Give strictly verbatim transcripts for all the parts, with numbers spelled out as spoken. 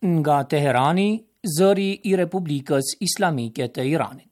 Nga Teherani, zëri I Republikës Islamike të Iranit.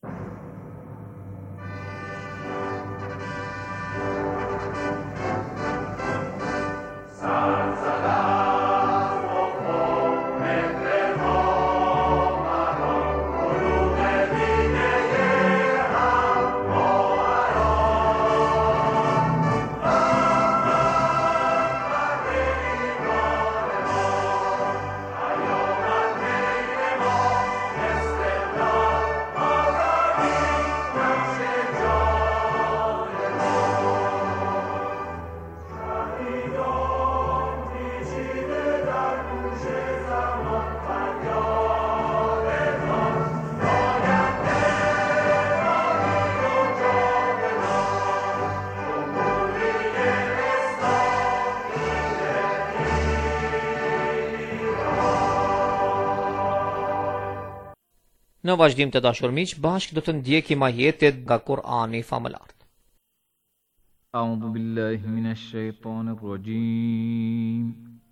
Në vazhdim të dashur miq, bashkë do të ndjekim ajetet nga Kur'ani famëlar. A'udhu billahi minash shaitanir rajim.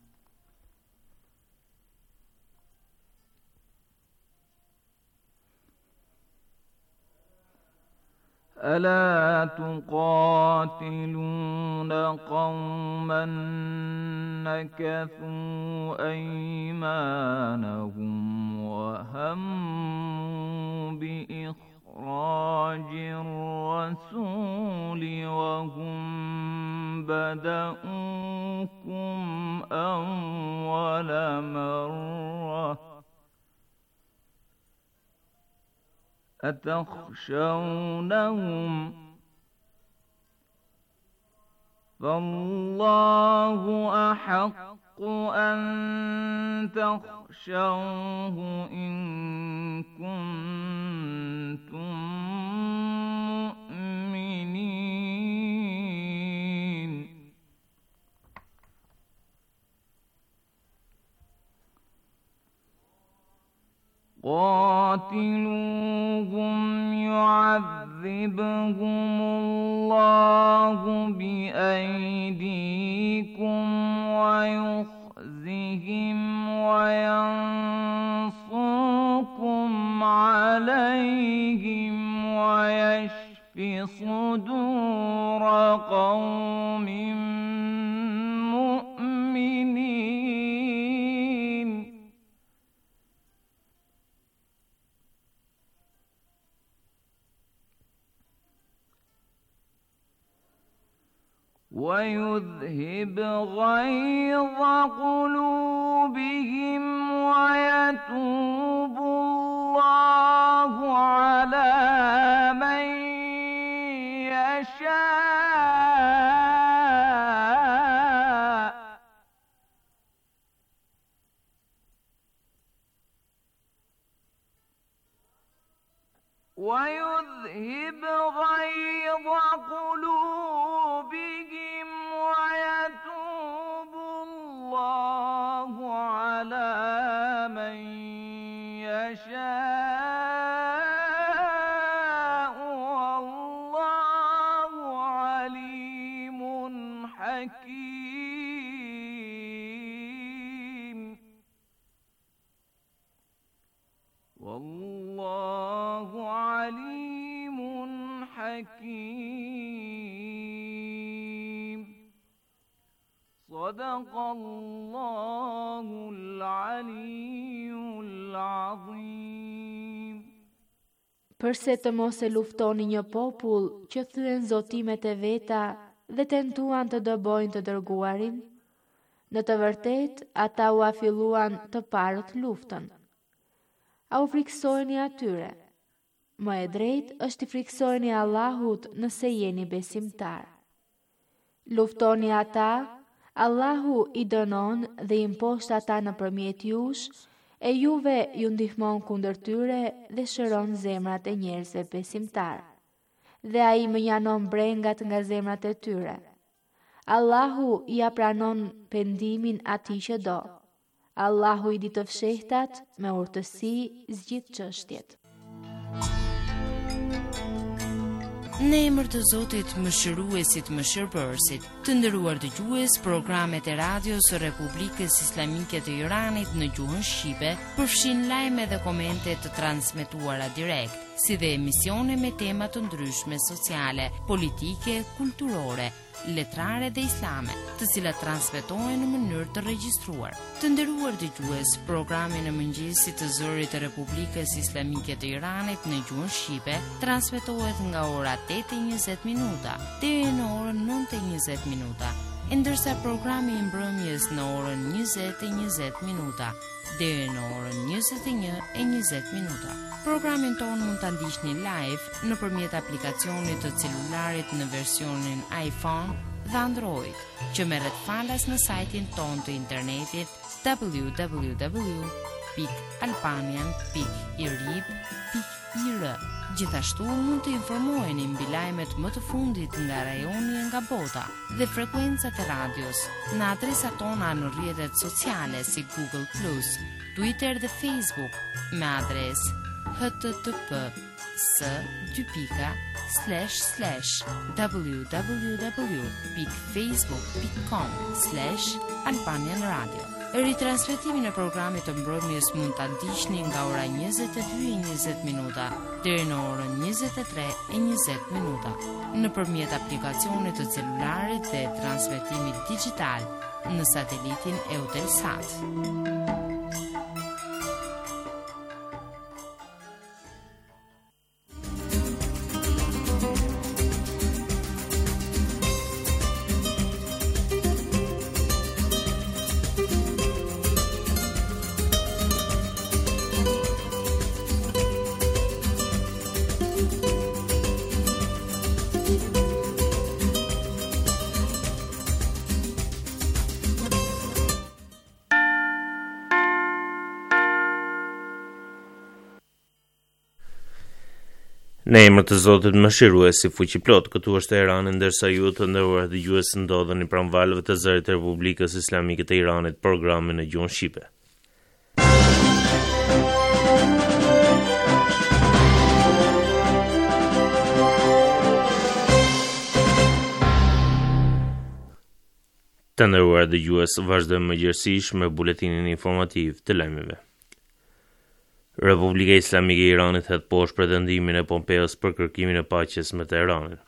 ألا تقاتلون قوما نكثوا أيمانهم وهموا بإخراج الرسول وهم بدؤوكم أول مرة أتخشونهم فالله أحق أن تخشوه إن كنتم مؤمنين قاتلوهم يعذبهم الله بأيديكم ويخزهم وينصركم عليهم ويشف صدور قوم مؤمنين ويذهب غيظ قلوبهم ويتوب الله على من يشاء ويذهب غيظ قلوبهم ويتوب الله على من يشاء والله عليم حكيم والله عليم حكيم صدق الله العلي العظيم. Përse të mos e luftoni një popull që thyen zotimet e veta dhe tentuan të dëbojnë të dërguarin? Në të vërtet, ata u afilluan të parët luftën. A u friksojni atyre? Më e drejt është i friksojni Allahut nëse jeni besimtar. Luftoni ata, Allahu i dënon dhe i mposht ata nëpërmjet jush, e juve ju ndihmon kundër tyre dhe shëron zemrat e njerëzve besimtar. Dhe ai mënjanon brengat nga zemrat e tyre. Allahu ja pranon pendimin atij që do. Allahu i di të fshehtat me urtësi zgjidh çështjet. Në emër të Zotit Mëshiruesit Mëshirbërësit, të nderuar dëgjues, programet e radios së Republikës Islamike të Iranit në gjuhën shqipe përfshin lajme dhe komente të transmetuara direkt, si dhe emisione me tema të ndryshme sociale, politike, kulturore, letrare dhe islame, të cilat transmetohen në mënyrë të regjistruar. Të nderuar dëgjues, programi në mëngjesit të zërit të Republikës Islamike të Iranit në gjuhën shqipe transmetohet nga ora tetë e njëzet minuta deri në orën nëntë e njëzet minuta, ndërsa programi i mbrëmjes në orën njëzet e njëzet minuta deri në orën njëzet e një e njëzet minuta. Programin tonë mund ta ndiqni live nëpërmjet aplikacionit të celularit në versionin iPhone dhe Android, që merret falas në sajtin tonë të internetit w w w pikë albanian pikë irib pikë i r. Gjithashtu mund të informoheni mbi lajmet më të fundit nga rajoni e nga bota dhe frekuencat e radios në adresat tona në rrjetet sociale si Google plus, Twitter dhe Facebook me adresë h t t p s dy pika slash slash w w w pikë facebook pikë com slash albanian radio. Ritransmetimin e programit të mbrëmjes mund ta ndiqni nga ora njëzet e dy e njëzet minuta deri në orën njëzet e tre e njëzet minuta nëpërmjet aplikacionit të celularit dhe transmetimit digjital në satelitin Eutelsat. Në emër të Zotit Mëshiruesi fuqiplot, këtu është Irani, ndërsa ju të nderuar dëgjues ndodheni pranë valëve të zërit të Republikës Islamike të Iranit, programin në gjuhën shqipe. Të nderuar dëgjues, vazhdojmë mëngjesisht me buletinin informativ të lajmeve. Republika Islamike e Iranit hedh poshtë pretendimin e Pompeos për kërkimin e paqes me Teheranin.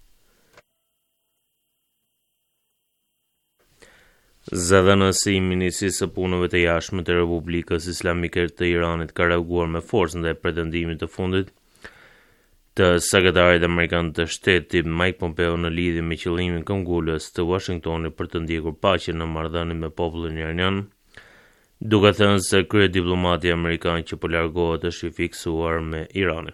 Zëdhënësi i Ministrisë së Punëve të Jashtme të Republikës Islamike të Iranit ka reaguar me forcë ndaj pretendimit të fundit të sekretarit amerikan të shtetit Mike Pompeo në lidhje me qëllimin këmbgulës të Washingtonit për të ndjekur paqen në marrëdhënie me popullin iranian, duke thënë se krye diplomati amerikan që po largohet është i fiksuar me Iranin.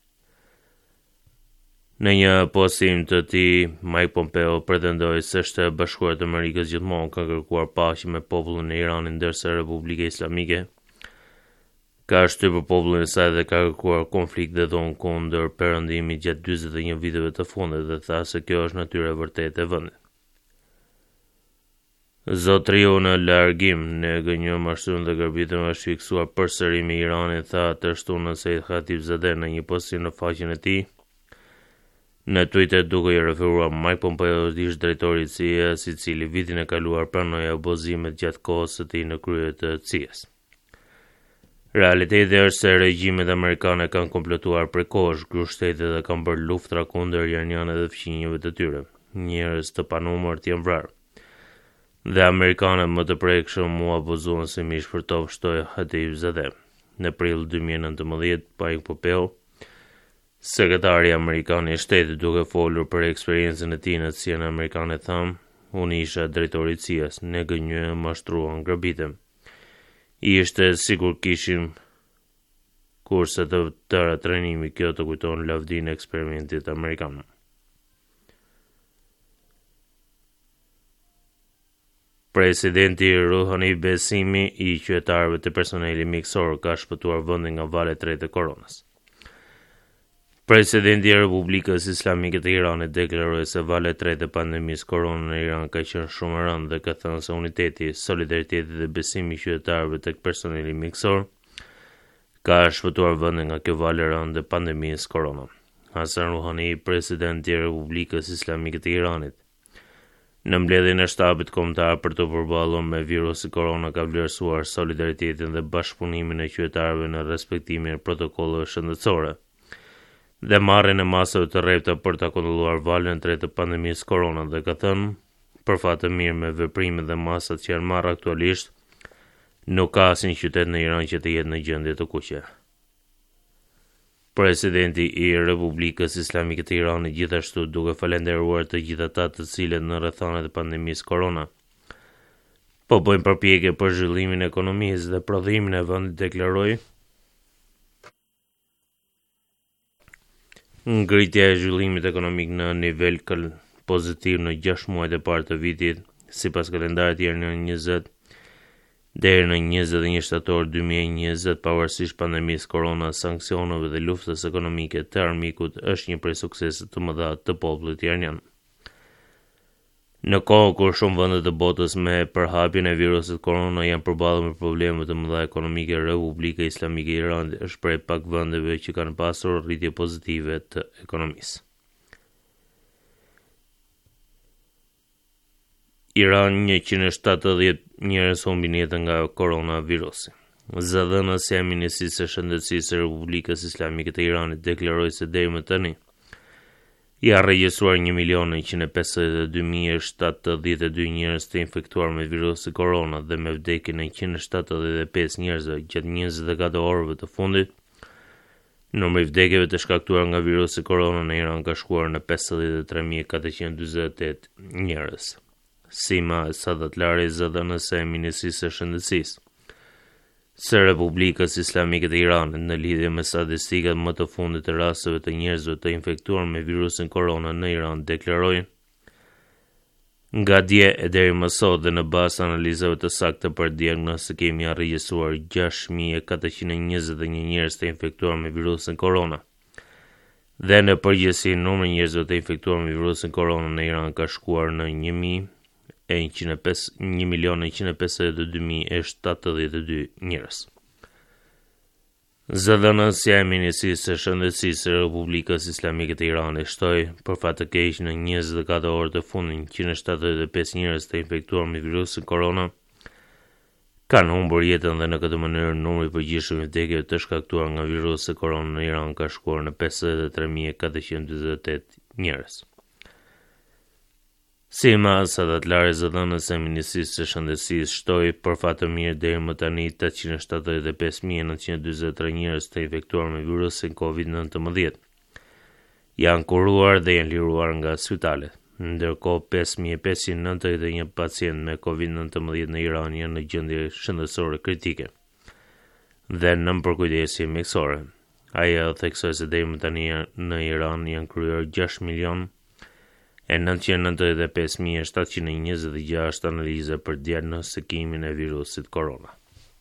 Në një postim të tij, Mike Pompeo pretendoi se Shtetet e Bashkuara të Amerikës gjithmonë kanë kërkuar paqe me popullin e Iranit, ndërsa Republika Islamike ka shtypur popullin e saj dhe ka kërkuar konflikt dhe dhon kundër perëndimit gjatë dyzet e një viteve të fundit dhe tha se kjo është natyra e vërtetë e vendit. Zotriu në largim në gënjë mashtrim dhe gërbitëm është fiksuar përsëri me Iranin, tha të shtunën Said Khatibzadeh në një postim në faqen e tij në Twitter, duke i referuar Mike Pompeo, ish drejtori i C I A-s, i cili vitin e kaluar pranoi abuzimet gjatë kohës së tij në krye të C I A-s. Realiteti është se regjimet amerikane kanë komplotuar prej kohësh, kryeushtetet dhe kanë bërë luftra kundër iranianëve dhe fëmijëve të tyre. Njerëz të panumër të janë vrarë. Dhe amerikanët më të prekshëm mu abuzuan si mish për to, shtoi Khatibzadeh. Në prill dy mijë e nëntëmbëdhjetë, Mike Pompeo, sekretari amerikan i shtetit, duke folur për eksperiencën e tij në C I A-n amerikane, thamë: "Unë isha drejtori i C I A-s, ne gënjë mashtruan, grabitëm. Ishte sikur kishim kurse të tëra trajnimi, kjo të kujton lavdinë e eksperimentit amerikan." Presidenti Rouhani besimi i qytetarëve të personelit mjekësor ka shpëtuar vendin nga vale e tretë e koronës. Presidenti i Republikës Islamike të Iranit deklaroi se vale e tretë e pandemisë korona në Iran ka qenë shumë e rëndë dhe ka thënë se uniteti, solidariteti dhe besimi i qytetarëve tek personeli mjekësor ka shpëtuar vendin nga kjo vale e rëndë e pandemisë korona. Hasan Rouhani, presidenti i Republikës Islamike të Iranit. Në mbledhjen e shtabit kombëtar për të përballur me virusin korona ka vlerësuar solidaritetin dhe bashkëpunimin e qytetarëve në respektimin e protokolleve shëndetësore dhe marrjen e masave të rrepta për ta kontrolluar valën e tretë të pandemisë korona dhe ka thënë, për fat të mirë me veprimet dhe masat që janë marrë aktualisht, nuk ka asnjë qytet në Iran që të jetë në gjendje të kuqe. Presidenti i Republikës Islamike të Iranit gjithashtu duke falenderuar të gjithë ata të cilët në rrethanat e pandemisë korona po bëjnë përpjekje për zhvillimin e ekonomisë dhe prodhimin e vendit, deklaroi ngritja e zhvillimit ekonomik në nivel pozitiv në gjashtë muajt e parë të vitit, sipas kalendarit janor njëzet deri në njëzet e një shtator dy mijë e njëzet, pavarësisht pandemisë korona, sanksioneve dhe luftës ekonomike të armikut, është një prej sukseset të mëdha të popullit iranian. Në kohë kur shumë vende të botës me përhapjen e virusit korona janë përballur me probleme të mëdha ekonomike, Republika Islamike e Iranit është prej pak vendeve që kanë pasur rritje pozitive të ekonomisë. Iran njëqind e shtatëdhjetë njerëz humbin jetën nga koronavirusi. Zëdhënësja e Ministrisë së Shëndetësisë së Republikës Islamike të Iranit deklaroi se deri më tani janë regjistruar një milion njëqind e pesëdhjetë e dy mijë e shtatëdhjetë e dy njerëz të infektuar me virusin korona dhe me vdekjen e njëqind e shtatëdhjetë e pesë njerëzve gjatë njëzet e katër orëve të fundit. Numri i vdekjeve të shkaktuar nga virusi korona në Iran ka shkuar në pesëdhjetë e tre mijë katërqind e dyzet e tetë njerëz. Sima Sadatlari, zëdhënëse e Ministrisë së Shëndetësisë së Republikës Islamike të Iranit në lidhje me statistikat më të fundit të rasteve të njerëzve të infektuar me virusin korona në Iran, deklaroi: Nga dje e deri më sot dhe në bazë analizave të sakta për diagnostik kemi regjistruar gjashtë mijë katërqind e njëzet e një njerëz të infektuar me virusin korona. Dhe në përgjithësi numri i njerëzve të infektuar me virusin korona në Iran ka shkuar në një milion njëqind e pesëdhjetë e dy mijë e shtatëdhjetë e dy njerëz. Zëdhënësja e Ministrisë së Shëndetësisë së Republikës Islamike të Iranit shtoi për fat të keq në njëzet e katër orë të fundit njëqind e shtatëdhjetë e pesë njerëz të infektuar me virusin korona kanë humbur jetën dhe në këtë mënyrë numri i përgjithshëm i vdekjeve të shkaktuar nga virusi korona në Iran ka shkuar në pesëdhjetë e tre mijë katërqind e dyzet e tetë njerëz. Sima Sadatlari, zëdhënëse e Ministrisë së Shëndetësisë shtoi për fat të mirë deri më tani tetëqind e shtatëdhjetë e pesë mijë nëntëqind e dyzet e tre njerëz të infektuar me virusin kovid nineteen janë kuruar dhe janë liruar nga spitalet, ndërkohë pesë mijë e pesëqind e nëntëdhjetë e një pacient me kovid nineteen në Iran janë në gjendje shëndetësore kritike dhe nën përkujdesje mjekësore. Ajo theksoi se deri më tani në Iran janë kryer gjashtë milion e nëntëqind e nëntëdhjetë e pesë mijë e shtatëqind e njëzet e gjashtë analiza për diagnostikimin e virusit korona.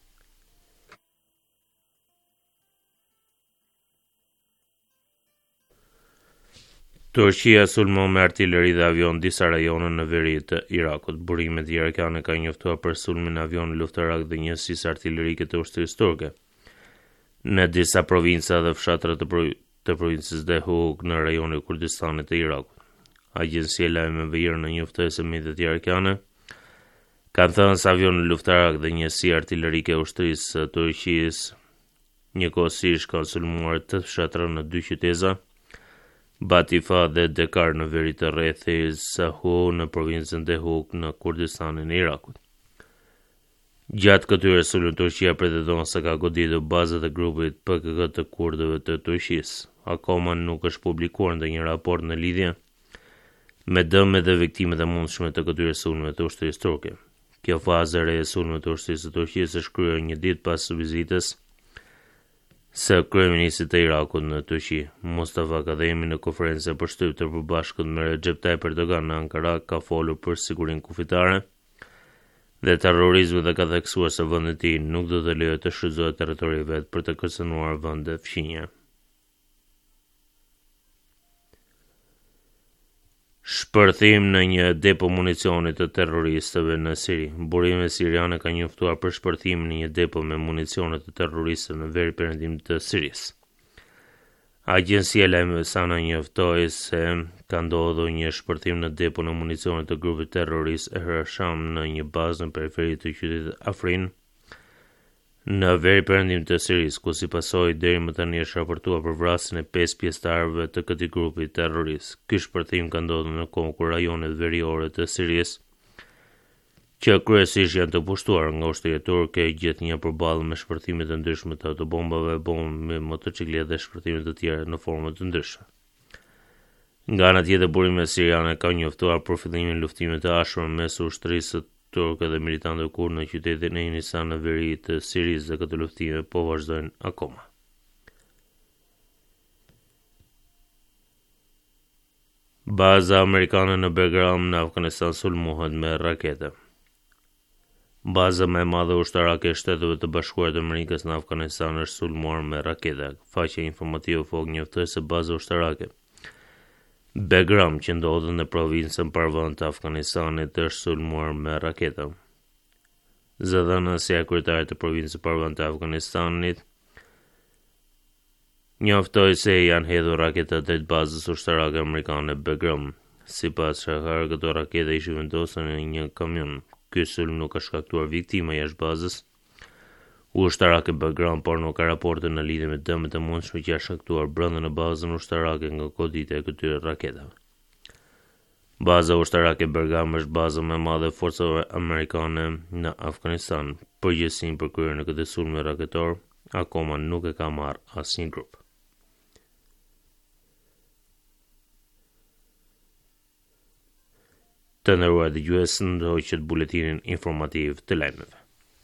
Turqia sulmon me artilleri dhe avion disa rajone në veri të Irakut. Burimet irakane kanë njoftuar për sulmin e avion luftarak dhe njësisë artillerike të ushtrisë turke në disa provinca dhe fshatra të, prov të provincës Dehuk në rajonin e Kurdistanit të Irakut. Agjencia e lajmeve I R N njoftues së mediat irakane kanë thënë se avionë luftarak dhe njësi artillerike e ushtrisë së Turqisë njëkohësisht kanë sulmuar të fshatra në dy qytete, Batifa dhe Dekar në veri të rrethit Sahu në provincën Dehuk në Kurdistanin e Irakut. Gjatë këtyre sulmeve Turqia pretendon se ka goditur bazat e grupit P K K të kurdëve të Turqisë. Akoma nuk është publikuar ndonjë raport në lidhje me dëmet dhe viktimet e mundshme të këtyre sulmeve të ushtrisë turke. Kjo fazë e re e sulmeve të ushtrisë së Turqisë është kryer një ditë pas vizitës së kryeministit të Irakut në Turqi. Mustafa Kadhemi në konferencë e përshtypur të përbashkët me Recep Tayyip Erdogan në Ankara ka folur për sigurinë kufitare dhe terrorizmin dhe ka theksuar se vendi I tij nuk do të lejojë të shfrytëzohet territori I vet për të kërcënuar vende fqinje. Shpërthim në një depo municioni të terroristëve në Siri. Burimet siriane kanë njoftuar për shpërthimin në një depo me municione të terroristëve në veri perëndim të Sirisë. Agjencia e lajmeve SANA njoftoi se ka ndodhur një shpërthim në depon e municionit të grupit terrorist e Hasham në një bazë në periferi të qytetit Afrin, në veriperëndim të Sirisë, ku si pasojë deri më tani është raportuar për vrasjen e pesë pjesëtarëve të këtij grupi terrorist. Ky shpërthim ka ndodhur në kohë kur rajonet veriore të Sirisë, që kryesisht janë të pushtuar nga ushtria turke, gjet një përballje me shpërthime të ndryshme të autobombave, bombë me motocikleta dhe shpërthime të tjera në forma të ndryshme. Nga ana tjetër, burimet siriane kanë njoftuar për fillimin e luftimit të ashpër mes ushtrisë turke dhe militantëve kurd në qytetin e Inisan në veri të Sirisë dhe këto luftime po vazhdojnë akoma. Baza amerikane në Bagram në Afganistan sulmohet me rakete. Baza më e madhe ushtarake e Shteteve të Bashkuara të Amerikës në Afganistan është sulmuar me rakete. Faqja informative Fog njoftoi se baza ushtarake Bagram, që ndodhet në provincën Parvan të Afganistanit, është sulmuar me rakete. Zëdhënësja e kryetarit të provincës Parvan të Afganistanit njoftoi se janë hedhur raketa drejt bazës ushtarake amerikane Bagram. Sipas Shahar, këto rakete ishin vendosur në një kamion. Ky sulm nuk ka shkaktuar viktima jashtë bazës ushtarake Bagram, por nuk ka raporte në lidhje me dëmet e mundshme që janë shkaktuar brenda në bazën ushtarake nga goditja e këtyre raketave. Baza ushtarake Bagram është baza më e madhe e forcave amerikane në Afganistan. Përgjegjësinë për kryerjen e këtij sulmi raketor akoma nuk e ka marrë asnjë grup. Të nderuar dëgjues, ndoqët buletinin informativ të lajmeve.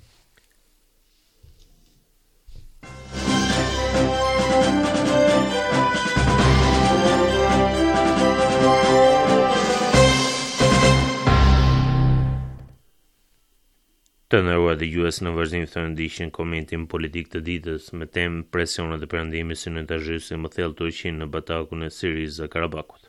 Të nderuar dëgjues, në vazhdim të ndihshin komentin politik të ditës me temë presionet e perëndimit synë të zhysin më thellë Turqinë në batakun e Sirisë dhe Karabakut.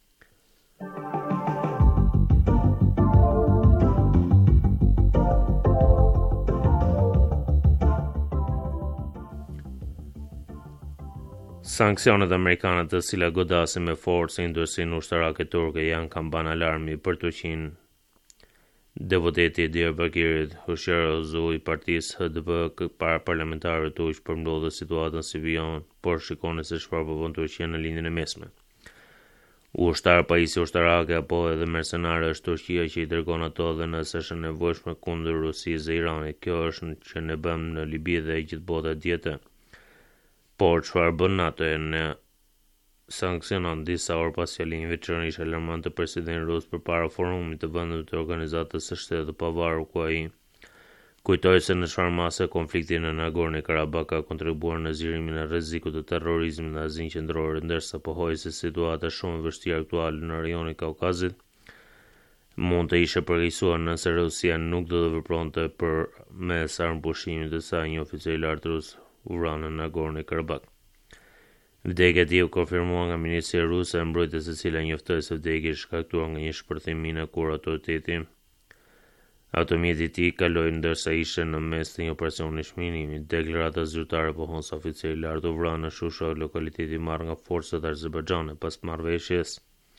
Sanksionet amerikane të cilat godasin me forcë industrinë ushtarake turke janë kampan alarmi për Turqinë. Deputeti i Diyarbakirit, Husher Ozu i partisë H D P para parlamentarëve turq përmbledh situatën si vijon, por shikoni se çfarë po bën Turqia në lindjen e mesme. Ushtar pajisje ushtarake apo edhe mercenare është Turqia që i dërgon ato dhe nëse është e nevojshme kundër Rusisë dhe Iranit. Kjo është që ne bëjmë në Libi dhe gjithë bota djetë. Por çfarë bën NATO në sanksionon disa orë pas fjalimit veçanërisht alarmant të presidentit rus përpara forumit të vendeve të Organizatës së Shtetit të Pavarur, ku ai kujtoi se në çfarë mase konflikti në Nagorno-Karabakh ka kontribuar në zgjerimin e rrezikut të terrorizmit në Azinë Qendrore, ndërsa pohoi se situata shumë e vështirë aktuale në rajonin e Kaukazit mund të ishte përgjegjësuar nëse Rusia nuk do të vepronte për mes armë pushimit të saj, një oficer i lartë rus uranë në Nagorno-Karabakh. Vdekja e tij u konfirmuar nga ministria ruse e mbrojtjes, e cila njoftoi se vdekja është shkaktuar nga një shpërthim mine kur autoriteti automjeti i tij kaloi ndërsa ishte në mes të një operasioni shmënimi. Deklarata zyrtare pohon se oficeri i lartë u vra në Shusha, lokaliteti marrë nga forcat azerbaixhane pas marrëveshjes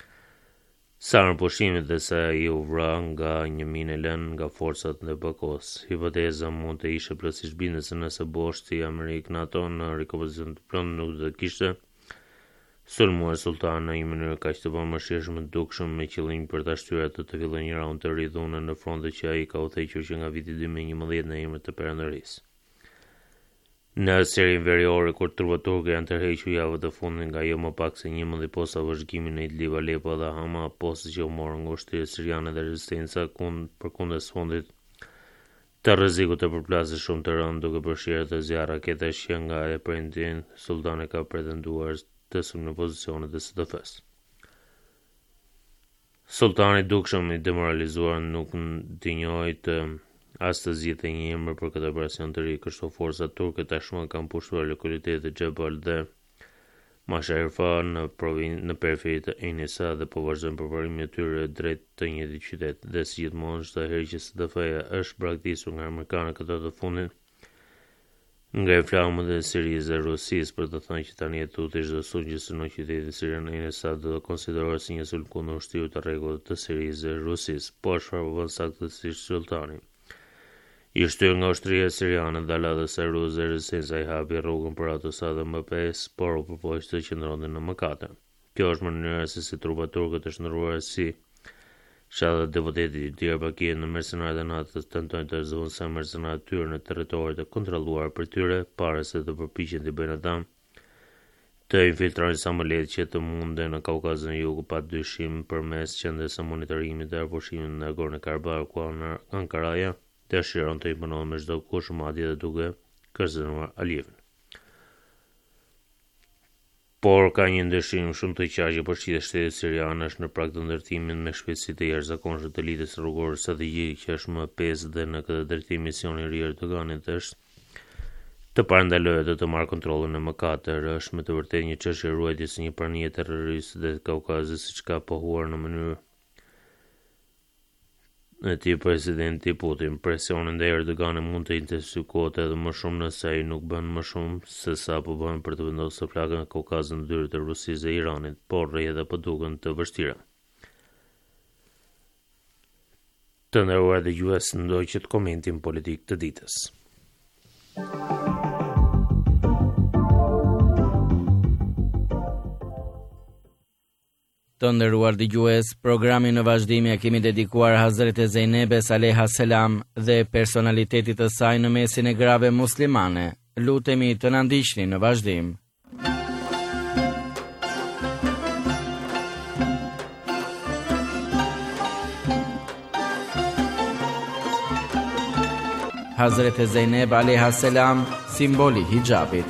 së armë pushimit dhe se ai u vra nga një minë lënë nga forcat e Bakos. Hipoteza mund të ishte plotësisht bindëse nëse boshti Amerikë NATO në rikopozicion të pranë nuk do të kishte sulmuar sultanin në një mënyrë kaq të pamëshirshme të dukshëm me qëllim për ta shtyrë atë të fillojë një raund të ri dhune në fronte që ai ka udhëhequr që nga viti dy mijë e njëmbëdhjetë në emër të Perëndërisë. Në serin veriore, kur trupat turke janë tërhequr javët e fundit nga jo më pak se njëmbëdhjetë posta vëzhgimi në Idlib, Aleppo dhe Hama, posta që u morën nga ushtria siriane dhe rezistenca kund përkundër sfondit të rrezikut të përplasjes shumë të rëndë, duke përfshirë të zjarë raketash që nga e prindin sultani ka pretenduar të sulmojë në pozicionet e S D F-s. Sultani dukshëm i demoralizuar nuk ndinjoi të as të zgjidhte një emër për këtë operacion të ri, kështu forcat turke tashmë kanë pushtuar lokalitetet e Jebel dhe Masharifa në provincë në periferi të Enisa dhe po vazhdojnë përparimin e tyre drejt të njëjtit qytet. Dhe si gjithmonë, çdo herë që S D F-ja është braktisur nga amerikanët këtë të fundit, nga inflamët e Sirisë e Rusisë për të thënë që tani e tuti çdo sugjestë në qytetin sirian e Assad do të konsiderohet si një sulm kundër ushtrisë të rregullt të Sirisë e Rusisë, por çfarë bën saktësisht sultani. I shtyr nga ushtria siriane dalë se Rusë rezistenca i hapi rrugën për ato sa dhe më pesë, por u përpoq të qëndronte në më katër. Kjo është mënyra se si trupat turke të shndruara si Shadha deputeti i Diyarbakir në mercenarët e natës tentojnë të zhvunjojnë mercenarët e tyre në territoret e kontrolluara për tyre para se të përpiqen të bëjnë ata të infiltrojnë sa më lehtë që të munden në Kaukazin e Jugut pa dyshim përmes qendrës së monitorimit të arpushimit në Nagorno-Karabakh, ku Ankaraja dëshiron të imponohet me çdo kush, madje edhe duke kërcënuar Aliyevin. Por ka një ndryshim shumë të qartë që përfshirë shtetit sirian është në prag të ndërtimit me shpejtësi të jashtëzakonshme të lidhjes rrugore strategjike që është më pesë dhe në këtë drejtim misioni i ri i Erdoganit është të parandalojë dhe të marrë kontrollin në më katër. Është me të vërtetë një çështje ruajtjes së një pranie terroriste dhe Kaukazit, siç ka pohuar në mënyrë e ti presidenti Putin. Presionin ndaj Erdoganit mund të intensifikohet edhe më shumë nëse ai nuk bën më shumë se sa po bën për të vendosur flakën e Kaukazit në dyert e Rusisë dhe Iranit, por rrjedha po duken të vështira. Të nderuar dëgjues, ndoqët komentin politik të ditës. Të nderuar dëgjues, programin në vazhdim ja kemi dedikuar Hazreti Zejnebes alayha selam dhe personalitetit të saj në mesin e grave muslimane. Lutemi të na ndiqni në vazhdim. Hazreti Zejneb alayha selam, simboli i hijabit.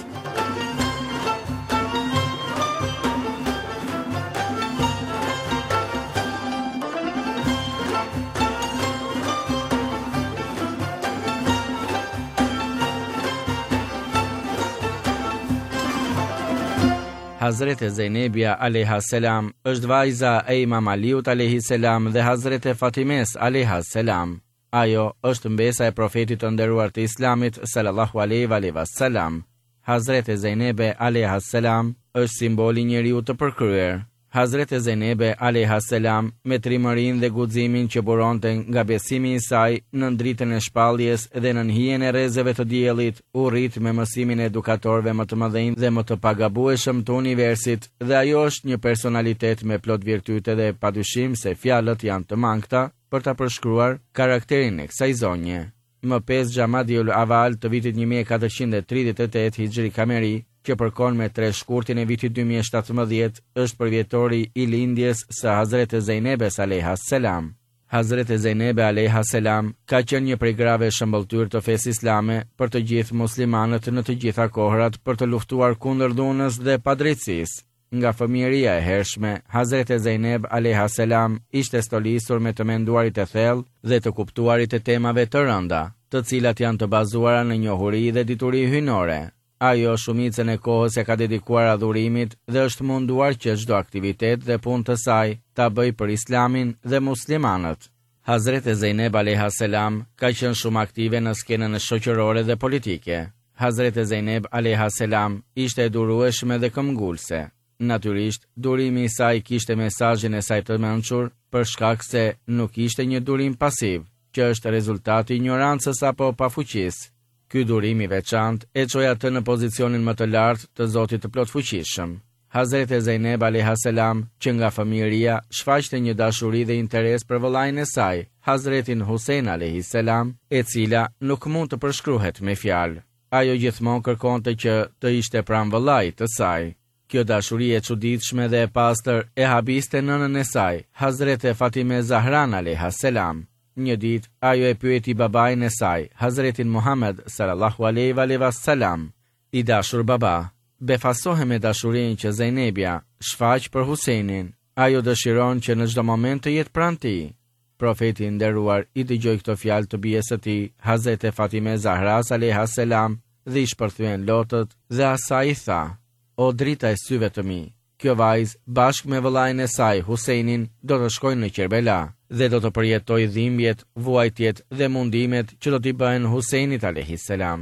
Hazreti Zejnebia alayha selam është vajza e Imam Aliut alayhi selam dhe Hazreti Fatimes alayha selam. Ajo është mbesa e profetit të nderuar të Islamit sallallahu alaihi wasallam. Hazreti Zejnebe alayha selam është simboli i njeriu të përkryer. Hazreti Zejnebe alayha selam me trimërinë dhe guximin që buronte nga besimi i saj në dritën e shpalljes dhe në hijen e rrezeve të diellit, u rrit me mësimin e edukatorëve më të mëdhenj dhe më të pagabueshëm të universit, dhe ajo është një personalitet me plot virtyte dhe padyshim se fjalët janë të mangëta për ta përshkruar karakterin e kësaj zonje. Më pesë Xhamadiul Aval të vitit një mijë e katërqind e tridhjetë e tetë Hijri Kameri, që përkon me tre shkurtin e vitit dy mijë e shtatëmbëdhjetë, është përvjetori i lindjes së Hazreti Zejnebes alayha selam. Hazreti Zejnebe alayha selam ka qenë një prej grave shëmbëltyr të fesë islame për të gjithë muslimanët në të gjitha kohrat për të luftuar kundër dhunës dhe padrejtësisë. Nga fëmijëria e hershme, Hazreti Zejneb alayha selam ishte stolisur me të menduarit e thellë dhe të kuptuarit e temave të rënda, të cilat janë të bazuara në njohuri dhe dituri hyjnore. Ajo shumicën e kohës e ka dedikuar adhurimit dhe është munduar që çdo aktivitet dhe punë të saj ta bëj për Islamin dhe muslimanët. Hazreti Zejneb alayha selam ka qenë shumë aktive në skenën shoqërore dhe politike. Hazreti Zejneb alayha selam ishte e durueshme dhe këmbgulse. Natyrisht, durimi i saj kishte mesazhin e saj të mençur, për shkak se nuk ishte një durim pasiv, që është rezultati i ignorancës apo pafuqisë. Ky durim i veçantë e çoi atë në pozicionin më të lartë të Zotit të plotfuqishëm. Hazreti Zejneb alayha selam, që nga fëmijëria shfaqte një dashuri dhe interes për vëllain e saj, Hazretin Husein alayhi selam, e cila nuk mund të përshkruhet me fjalë. Ajo gjithmonë kërkonte që të ishte pranë vëllait të saj. Kjo dashuri e çuditshme dhe e pastër e habiste nënën e saj, Hazreti Fatime Zahran alayha selam. Një ditë, ajo e pyeti babain e saj, Hazretin Muhammed sallallahu alaihi wasallam: "I dashur baba, befasohem me dashurinë që Zejnebia shfaq për Huseinin. Ajo dëshiron që në çdo moment të jetë pranë tij." Profeti i nderuar i dëgjoi këto fjalë të bijes së tij, Hazreti Fatime Zahra alayha selam, dhe i shpërthyen lotët dhe asaj i tha: "O drita e syve të mi, kjo vajzë bashkë me vëllain e saj Huseinin do të shkojnë në Kerbela dhe do të përjetoj dhimbjet, vuajtjet dhe mundimet që do t'i bëhen Huseinit alayhi selam."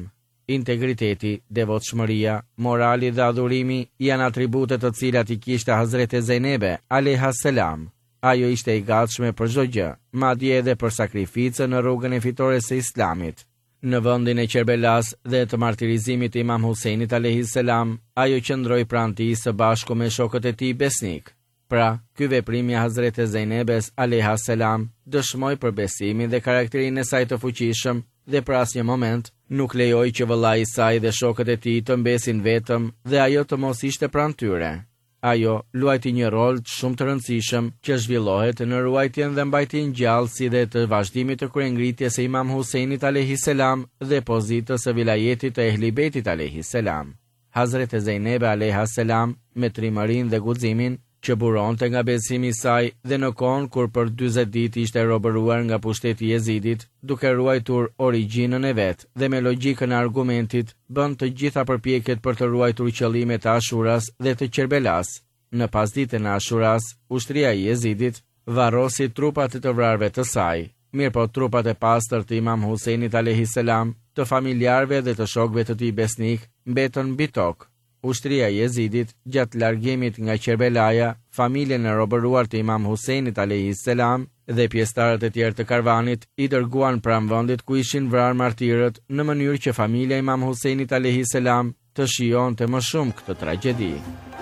integriteti, devotshmëria, morali dhe adhurimi janë atribute të cilat i kishte Hazreti Zejnebe alayha selam. Ajo ishte i gatshme për çdo gjë, madje edhe për sakrificën në rrugën e fitores së Islamit. Në vendin e Kerbelas dhe të martirizimit të Imam Husejnit alayhi selam, ajo qëndroi pranë tij së bashku me shokët e tij besnik. Pra, ky veprim i Hazreti Zejnebes alayha selam dëshmoi për besimin dhe karakterin e saj të fuqishëm dhe për asnjë moment nuk lejoi që vëllai i saj dhe shokët e tij të mbesin vetëm dhe ajo të mos ishte pranë tyre. Ajo luajti një rol shumë të rëndësishëm që zhvillohet në ruajtjen dhe mbajtjen gjallë si dhe të vazhdimit të kryengritjes së Imam Husejnit alayhi selam dhe pozitës së vilajetit të Ehli Bejtit alayhi selam. Hazreti Zejnebe alayha selam me trimërinë dhe guximin që buronte nga besimi i saj dhe në kohën kur për dyzet ditë ishte robëruar nga pushteti i Jezidit, duke ruajtur origjinën e vet dhe me logjikën e argumentit, bën të gjitha përpjekjet për të ruajtur qëllimet e Ashuras dhe të Kerbelas. Në pasditën e Ashuras, ushtria e Jezidit varrosi trupat e të vrarëve të saj, mirëpo trupat e pastër të Imam Husejnit alayhi selam, të familjarëve dhe të shokëve të tij besnik, mbetën mbi tokë. Ushtria e Jezidit, gjatë largimit nga Kerbelaja, familjen e robëruar të Imam Husejnit alayhi selam dhe pjesëtarët e tjerë të karvanit i dërguan pranë vendit ku ishin vrarë martirët në mënyrë që familja e Imam Husejnit alayhi selam të shijonte më shumë këtë tragjedi.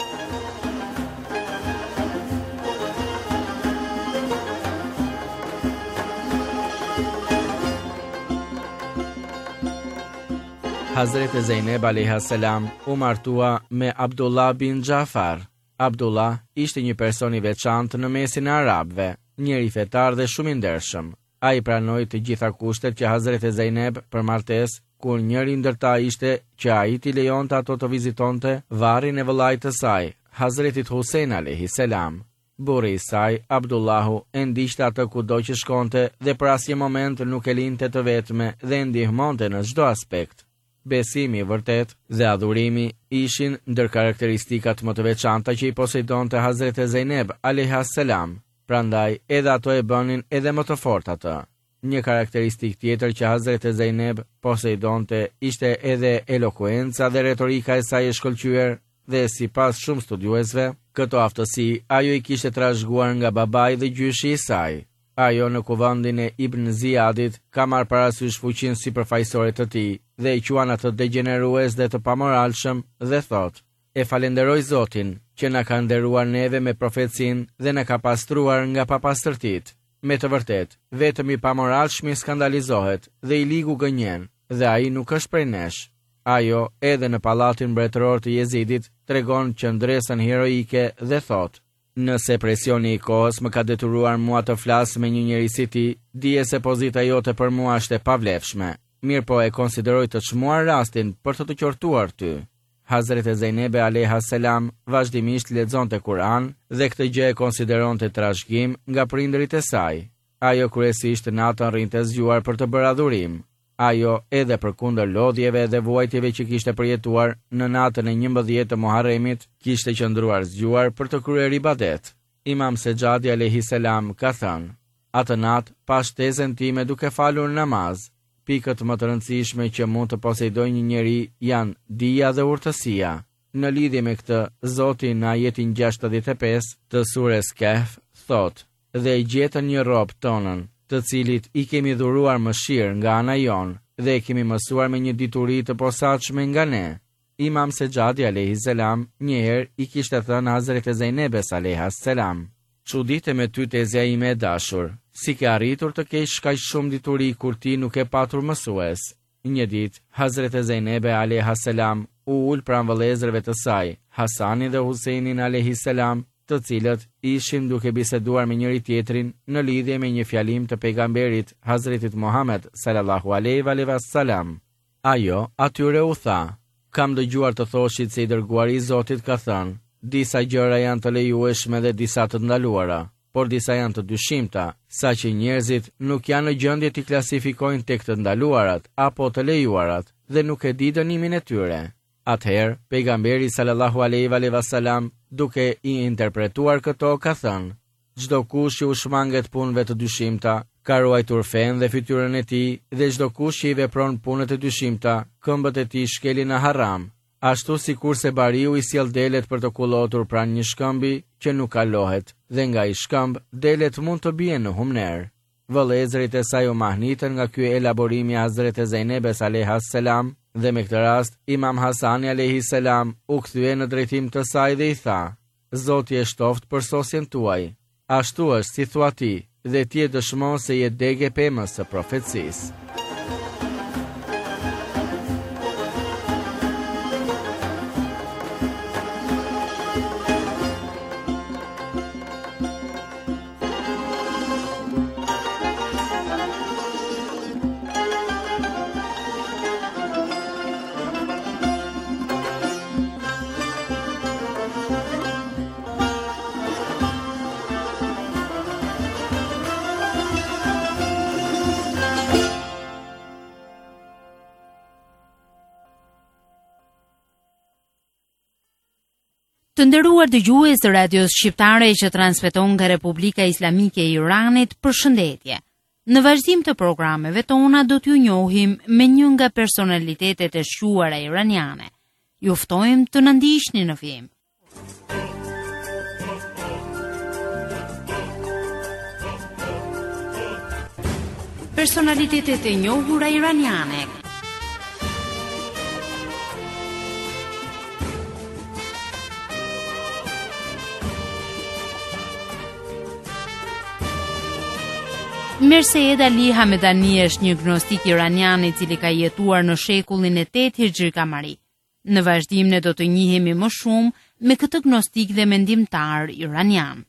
Hazreti Zejneb alayha selam u martua me Abdullah bin Jafar. Abdullah ishte një person i veçantë në mesin e arabëve, njëri fetar dhe shumë i ndershëm. Ai pranoi të gjitha kushtet që Hazreti Zejneb për martesë, kur njëri ndër ta ishte që ai t'i lejonte ato të vizitonte varrin e vëllait të saj, Hazretit Husein alayhi selam. Burri i saj, Abdullahu, e ndiqte atë kudo që shkonte dhe për asnjë moment nuk e linte të vetme dhe ndihmonte në çdo aspekt. Besimi i vërtet dhe adhurimi ishin ndër karakteristikat më të veçanta që i posedonte Hazreti Zejneb alayha selam, prandaj edhe ato e bënin edhe më të fortë atë. Një karakteristikë tjetër që Hazreti Zejneb posedonte ishte edhe elokuenca dhe retorika e saj e shkëlqyer dhe sipas shumë studiuesve, këto aftësi ajo i kishte trashëguar nga babai dhe gjyshi i saj. Ajo në kuvendin e Ibn Ziyadit ka marrë parasysh fuqinë sipërfaqësore të tij dhe i quan atë degenerues dhe të pamoralshëm dhe thot: "E falenderoj Zotin që na ka nderuar neve me profecinë dhe na ka pastruar nga papastërtitë. Me të vërtetë, vetëm i pamoralshmi skandalizohet dhe i ligu gënjen, dhe ai nuk është prej nesh." Ajo, edhe në pallatin mbretëror të Jezidit, tregon qëndresën heroike dhe thot: "Nëse presioni i kohës më ka detyruar mua të flas me një njeri si ti, dije se pozita jote për mua është e pavlefshme. Mirë po e konsideroj të çmuar rastin për të të qortuar ty." Hazreti Zejnebe alayha selam vazhdimisht lexonte Kur'an dhe këtë gjë e konsideronte trashëgim nga prindërit e saj. Ajo kryesisht natën rrinte zgjuar për të bërë adhurim. Ajo, edhe përkundër lodhjeve dhe vuajtjeve që kishte përjetuar në natën e njëmbëdhjetë të Muharremit, kishte qëndruar zgjuar për të kryer ibadet. Imam Sejadi alayhi selam ka thënë: "Atë natë pa shtesën time duke falur namaz. Pikët më të rëndësishme që mund të posedojë një njeri janë dija dhe urtësia." Në lidhje me këtë, Zoti në ajetin gjashtëdhjetë e pesë të sures Kehf thot: "Dhe i gjetën një rob tonën, të cilit i kemi dhuruar mëshirë nga ana jon dhe e kemi mësuar me një dituri të posaçme nga ne." Imam Sejadi alayhi selam njëherë i kishte thënë Hazreti Zejnebes alayha selam: "Çuditë me ty tezja ime e dashur, si ke arritur të kesh kaq shumë dituri kur ti nuk e patur mësues." Një ditë, Hazreti Zejnebe alayha selam u ul pranë vëllezërve të saj, Hasanin dhe Huseinin alayhi selam, të cilët ishin duke biseduar me njëri tjetrin në lidhje me një fjalim të pejgamberit Hazretit Muhammed sallallahu alaihi wasallam. Ajo atyre u tha: "Kam dëgjuar të thoshit se i dërguari i Zotit ka thënë: disa gjëra janë të lejueshme dhe disa të ndaluara, por disa janë të dyshimta, saqë njerëzit nuk janë në gjendje të klasifikojnë tek të ndaluarat apo të lejuarat dhe nuk e di dënimin e tyre." Atëherë, pejgamberi sallallahu alaihi wasallam, duke i interpretuar këto, ka thënë: "Çdo kush që u shmanget punëve të dyshimta, Ka ruajtur fen dhe fytyrën e tij dhe çdo kush që i vepron punët e dyshimta, këmbët e tij shkelin në haram. Ashtu si kurse bariu i sjell delet për të kullotur pranë një shkëmbi që nuk kalohet, dhe nga i shkëmb, delet mund të bien në humner. Vëllezërit e saj u mahnitën nga ky elaborimi i Hazrete Zejnebes alayhas salam, dhe me këtë rast, Imam Hasani alayhis salam u kthye në drejtim të saj dhe i tha: Zoti e shtoft për sosjen tuaj. Ashtu është si thua ti, dhe ti e dëshmon se je dege pemës së profecisë. Të nderuar dëgjues të radios shqiptare që transmeton nga Republika Islamike e Iranit, përshëndetje. Në vazhdim të programeve tona do t'ju njohim me një nga personalitetet e shquara iraniane. Ju ftojmë të na ndiqni në vim. Personalitetet e njohura iraniane. Mircea Ali Hamedani është një gnostik iranian i cili ka jetuar në shekullin e tetë Hijri Kamari. Në vazhdim ne do të njihemi më shumë me këtë gnostik dhe mendimtar iranian.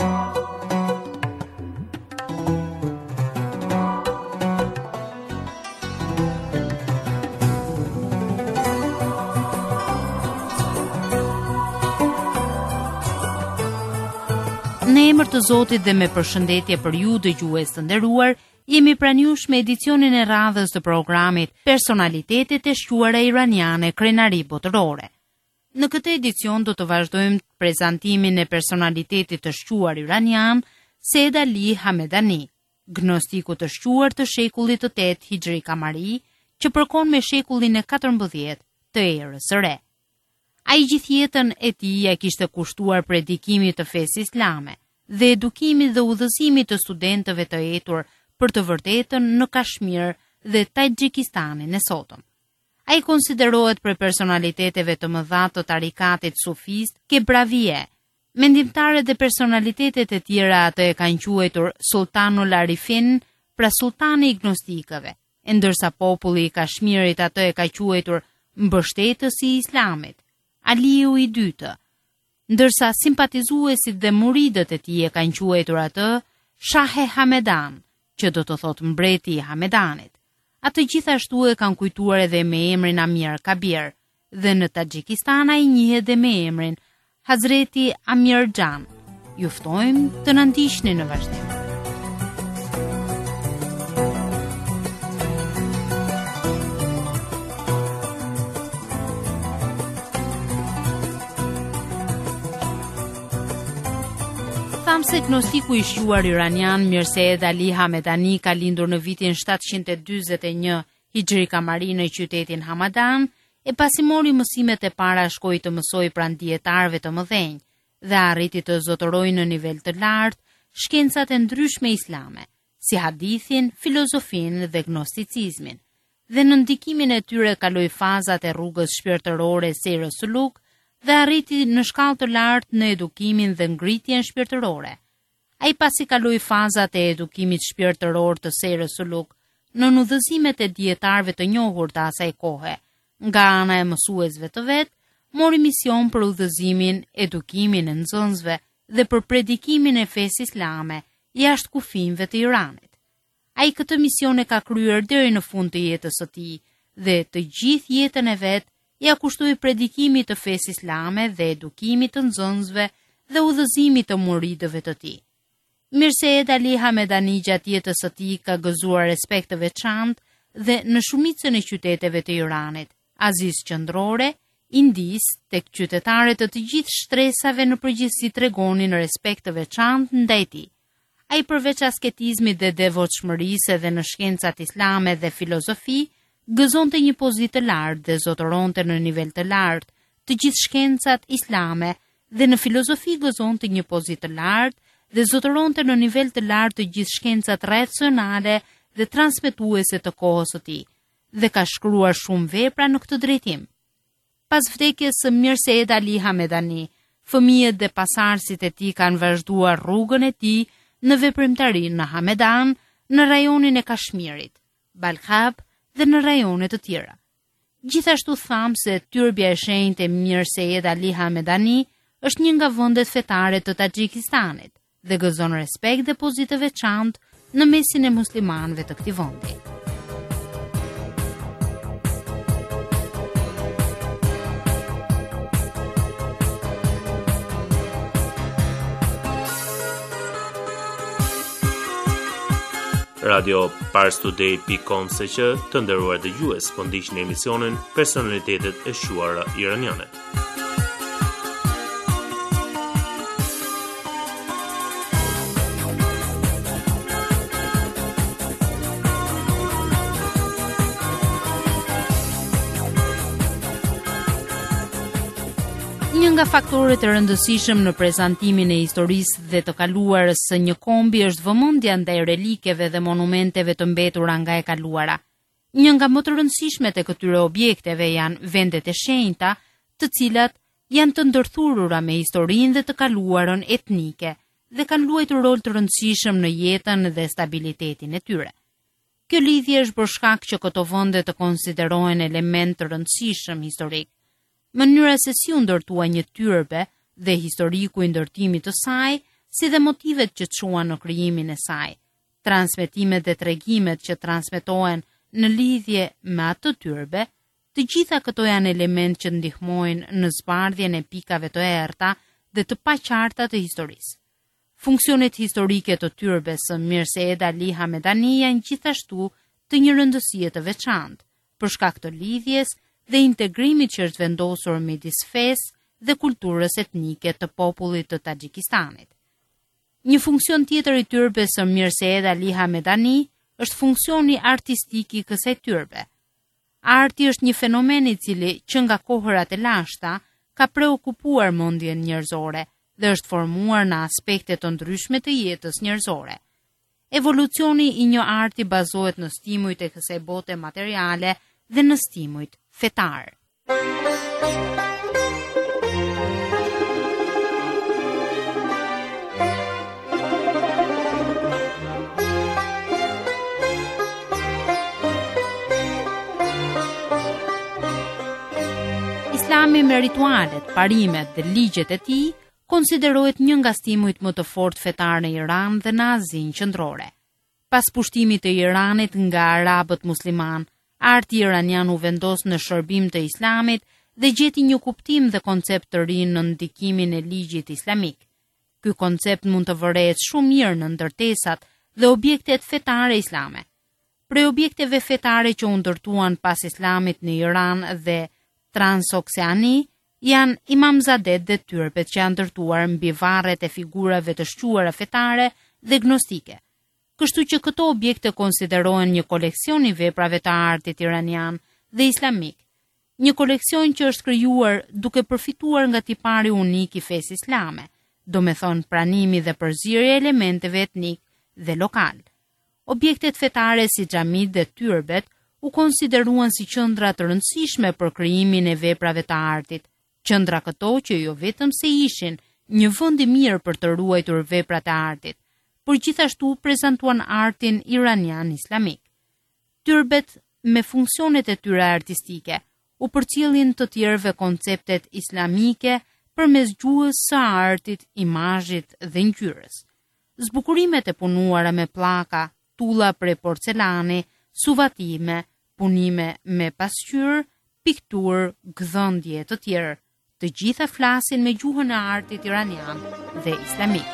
Në emër të Zotit dhe me përshëndetje për ju dëgjues të nderuar, jemi pranë jush me edicionin e radhës të programit Personalitetet e shquara iraniane krenari botërore. Në këtë edicion do të vazhdojmë prezantimin e personalitetit të shquar iranian Said Ali Hamedani, gnostiku të shquar të shekullit të tetë Hijri Kamari, që përkon me shekullin e katërmbëdhjetë të erës së re. Ai gjithë jetën e tij ja kishte kushtuar predikimit të fesë islame dhe edukimit dhe udhëzimit të studentëve të etur për të vërtetën në Kashmir dhe Tajxikistanin e sotëm. Ai konsiderohet për personaliteteve të mëdha të tarikatit sufist Kebravie. Mendimtarët dhe personalitetet e tjera atë e kanë quajtur Sultanul Arifin, pra sultani i gnostikëve, ndërsa populli i Kashmirit atë e ka quajtur mbështetësi i Islamit, Aliu i dytë, ndërsa simpatizuesit dhe muridët e tij e kanë quajtur atë Shahe Hamedan, që do të thotë mbreti i Hamedanit. Atë gjithashtu e kanë kujtuar edhe me emrin Amir Kabir, dhe në Tajikistan ai njihet edhe me emrin Hazreti Amir Jan. Ju ftojmë të na ndiqni në vazhdim. Tham se gnostiku i shquar iranian Mircea Ali Hamedani ka lindur në vitin shtatëqind e dyzet e një Hijri Kamari në qytetin Hamadan, e pasi mori mësimet e para shkoi të mësoj pranë dietarëve të mëdhenj dhe arriti të zotërojë në nivel të lartë shkencat e ndryshme islame, si hadithin, filozofinë dhe gnosticizmin. Dhe në ndikimin e tyre kaloi fazat e rrugës shpirtërore Serës Suluk dhe arriti në shkallë të lartë në edukimin dhe ngritjen shpirtërore. Ai pasi kaloi fazat e edukimit shpirtëror të Serës Suluk në udhëzimet e dietarëve të njohur të asaj kohe, nga ana e mësuesve të vet, mori mision për udhëzimin, edukimin e nxënësve dhe për predikimin e fesë islame jashtë kufinëve të Iranit. Ai këtë mision e ka kryer deri në fund të jetës së tij dhe të gjithë jetën e vet ja kushtoi predikimit të fesë islame dhe edukimit të nxënësve dhe udhëzimit të muridëve të tij. Mircea Ali Hamedani gjatë jetës së tij ka gëzuar respekt të veçantë dhe në shumicën e qyteteve të Iranit, azis qendrore, indis tek qytetarët të të gjithë shtresave në përgjithësi tregonin respekt të veçantë ndaj tij. ai përveç asketizmit dhe devotshmërisë dhe në shkencat islame dhe filozofi, gëzonte një pozitë të lartë dhe zotëronte në nivel të lartë të gjithë shkencat islame dhe në filozofi gëzonte një pozitë të lartë dhe zotëronte në nivel të lartë të gjithë shkencat racionale dhe transmetuese të kohës së tij, dhe ka shkruar shumë vepra në këtë drejtim. Pas vdekjes së Mirsaid Ali Hamedani, fëmijët dhe pasardhësit e tij kanë vazhduar rrugën e tij në veprimtari në Hamedan, në rajonin e Kashmirit, Balkhab dhe në rajone të tjera. Gjithashtu tham se Tyrbia e Shenjtë e Mirsaid Ali Hamedani është një nga vendet fetare të Taxhikistanit dhe gëzon respekt dhe pozitë të veçantë në mesin e muslimanëve të këtij vendi. Radio parstoday dot com se që të nderuar dëgjues, po ndiqni emisionin Personalitetet e shuara iraniane. Një nga faktorët e rëndësishëm në prezantimin e historisë dhe të kaluarës së një kombi është vëmendja ndaj relikeve dhe monumenteve të mbetura nga e kaluara. Një nga më të rëndësishmet e këtyre objekteve janë vendet e shenjta, të cilat janë të ndërthurura me historinë dhe të kaluarën etnike dhe kanë luajtur rol të rëndësishëm në jetën dhe stabilitetin e tyre. Kjo lidhje është për shkak që këto vende të konsiderohen element të rëndësishëm historik. Mënyra se si u ndërtua një tyrbe dhe historiku i ndërtimit të saj, si dhe motivet që çuan në krijimin e saj, transmetimet dhe tregimet që transmetohen në lidhje me atë tyrbe, të gjitha këto janë element që ndihmojnë në zbardhjen e pikave të errta dhe të paqarta të historisë. Funksionet historike të tyrbes së Mirsaid Ali Hamedani janë gjithashtu të një rëndësie të veçantë, për shkak të lidhjes dhe integrimit që është vendosur midis fesë dhe kulturës etnike të popullit të Taxhikistanit. Një funksion tjetër i tyrbes së Mirsaid Ali Hamedani është funksioni artistik i kësaj tyrbe. Arti është një fenomen i cili që nga kohërat e lashta ka preokupuar mendjen njerëzore dhe është formuar në aspekte të ndryshme të jetës njerëzore. Evolucioni i një arti bazohet në stimujt e kësaj bote materiale dhe në stimujt fetar. Islami me ritualet, parimet dhe ligjet e tij konsiderohet një nga stimujt më të fortë fetar në Iran dhe në Azinë qendrore. Pas pushtimit të Iranit nga arabët musliman, arti iranian u vendos në shërbim të islamit dhe gjeti një kuptim dhe koncept të ri në ndikimin e ligjit islamik. Ky koncept mund të vërehet shumë mirë në ndërtesat dhe objektet fetare islame. Prej objekteve fetare që u ndërtuan pas islamit në Iran dhe Transoksiani janë imamzadet dhe tyrbet që janë ndërtuar mbi varret e figurave të shquara fetare dhe gnostike. Kështu që këto objekte konsiderohen një koleksion i veprave të artit iranian dhe islamik, një koleksion që është krijuar duke përfituar nga tipari unik i fesë islame, do me thonë pranimi dhe përzierje elementeve etnik dhe lokal. Objektet fetare si xhamit dhe tyrbet u konsideruan si qendra të rëndësishme për krijimin e veprave të artit, qendra këto që jo vetëm se ishin një vend i mirë për të ruajtur veprat e artit, por gjithashtu prezantuan artin iranian islamik. Tyrbet me funksionet e tyre artistike u përcjellin të tjerëve konceptet islamike përmes gjuhës së artit, imazhit dhe ngjyrës. Zbukurimet e punuara me pllaka, tulla prej porcelani, suvatime, punime me pasqyrë, pikturë, gdhëndje të tjerë, të gjitha flasin me gjuhën e artit iranian dhe islamik.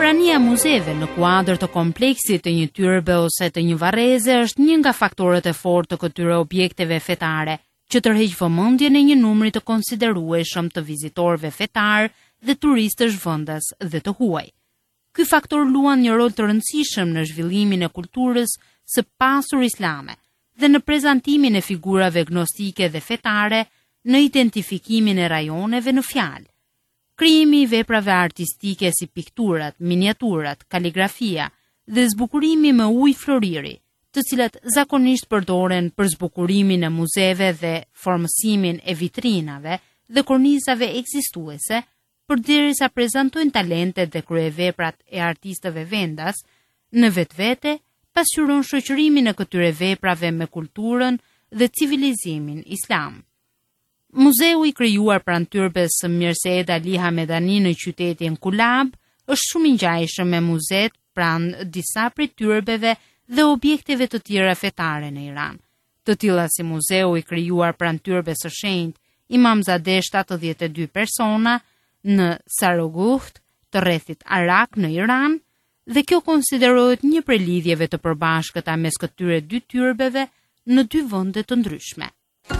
Prania e muzeve në kuadër të kompleksit të një tyrbe ose të një varreze është një nga faktorët e fortë të këtyre objekteve fetare, që tërheq vëmendjen e një numri të konsiderueshëm të vizitorëve fetar dhe turistësh vendas dhe të huaj. Ky faktor luan një rol të rëndësishëm në zhvillimin e kulturës së pasur islame dhe në prezantimin e figurave gnostike dhe fetare, në identifikimin e rajoneve në fjalë. Krijimi i veprave artistike si pikturat, miniaturat, kaligrafia dhe zbukurimi me ujë floriri, të cilat zakonisht përdoren për zbukurimin e muzeve dhe formësimin e vitrinave dhe kornizave ekzistuese, përderisa prezantojnë talentet dhe kryeveprat e artistëve vendas, në vetvete pasqyron shoqërimin e këtyre veprave me kulturën dhe civilizimin islam. Muzeu i krijuar pranë tyrbes së Mirsaid Ali Hamedani në qytetin Kulab është shumë i ngjashëm me muzet pranë disa prej tyrbeve dhe objekteve të tjera fetare në Iran. Të tilla si muzeu i krijuar pranë tyrbes së shenjtë Imamzadeh shtatëdhjetë e dy persona në Sarogught, të rrethit Arak në Iran, dhe kjo konsiderohet një prej lidhjeve të përbashkëta mes këtyre dy tyrbeve në dy vende të ndryshme.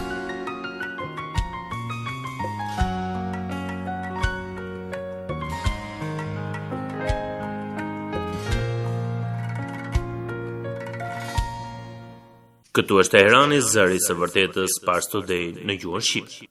Këtu është Teherani, zëri i së vërtetës, Pars Today në gjuhën shqipe.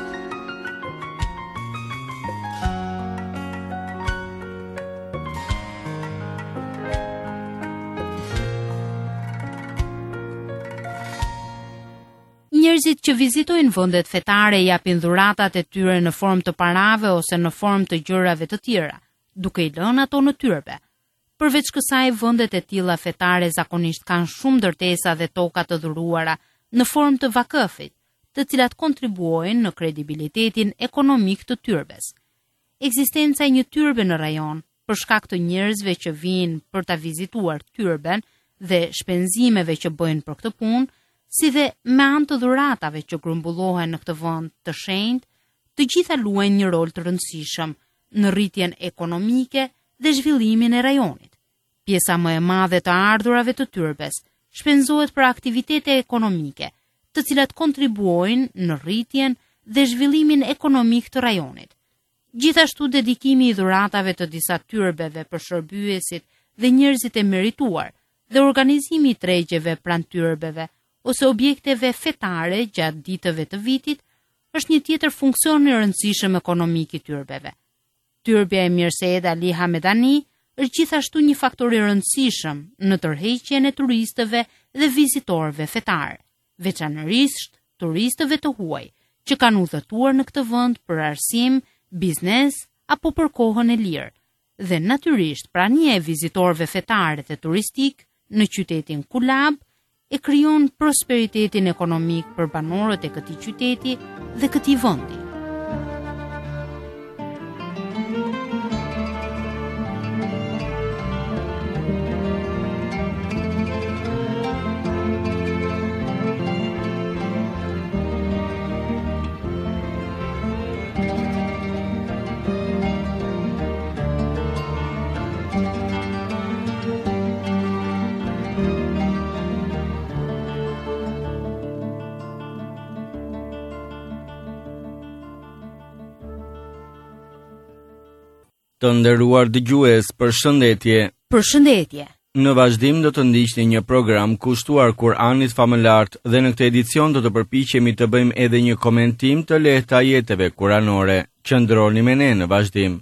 Njerëzit që vizitojnë vendet fetare japin dhuratat e tyre në formë të parave ose në formë të gjërave të tjera, duke i lënë ato në tyrbe. Përveç kësaj, vendet e tilla fetare zakonisht kanë shumë ndërtesa dhe toka të dhuruara në formë të vakëfit, të cilat kontribuojnë në kredibilitetin ekonomik të tyrbes. Ekzistenca e një tyrbe në rajon, për shkak të njerëzve që vinë për ta vizituar tyrben dhe shpenzimeve që bëjnë për këtë punë, si dhe me anë të dhuratave që grumbullohen në këtë vend të shenjtë, të gjitha luajnë një rol të rëndësishëm në rritjen ekonomike dhe zhvillimin e rajonit. Pjesa më e madhe të ardhurave të tyrbes shpenzohet për aktivitete ekonomike, të cilat kontribuojnë në rritjen dhe zhvillimin ekonomik të rajonit. Gjithashtu dedikimi i dhuratave të disa tyrbeve për shërbyesit dhe njerëzit e merituar dhe organizimi i tregjeve pranë tyrbeve ose objekteve fetare gjatë ditëve të vitit është një tjetër funksion i rëndësishëm ekonomik i tyrbeve. Tyrbja e Mirsaid Ali Hamedani është gjithashtu një faktor i rëndësishëm në tërheqjen e turistëve dhe vizitorëve fetar, veçanërisht turistëve të huaj, që kanë udhëtuar në këtë vend për arsim, biznes apo për kohën e lirë, dhe natyrisht prania e vizitorëve fetar dhe turistik në qytetin Kulab e krijon prosperitetin ekonomik për banorët e këtij qyteti dhe këtij vendi. Të nderuar dëgjues, përshëndetje. Përshëndetje. Në vazhdim do të ndiqni një program kushtuar Kur'anit famëlart dhe në këtë edicion do të përpiqemi të bëjmë edhe një komentim të lehtë të ajeteve kuranore. Qëndroni me ne në vazhdim.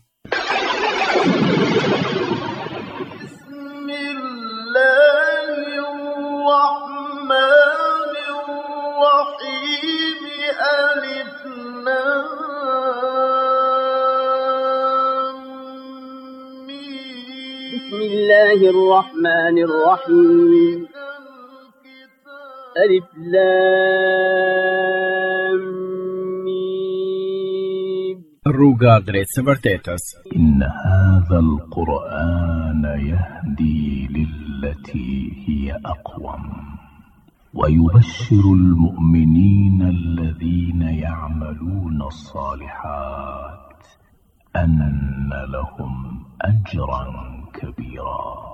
بسم الله الرحمن الرحيم ألف لام ميم Rruga drejt së vërtetës. إن هذا القرآن يهدي للتي هي أقوم ويبشر المؤمنين الذين يعملون الصالحات أن لهم أجرا كبيرا.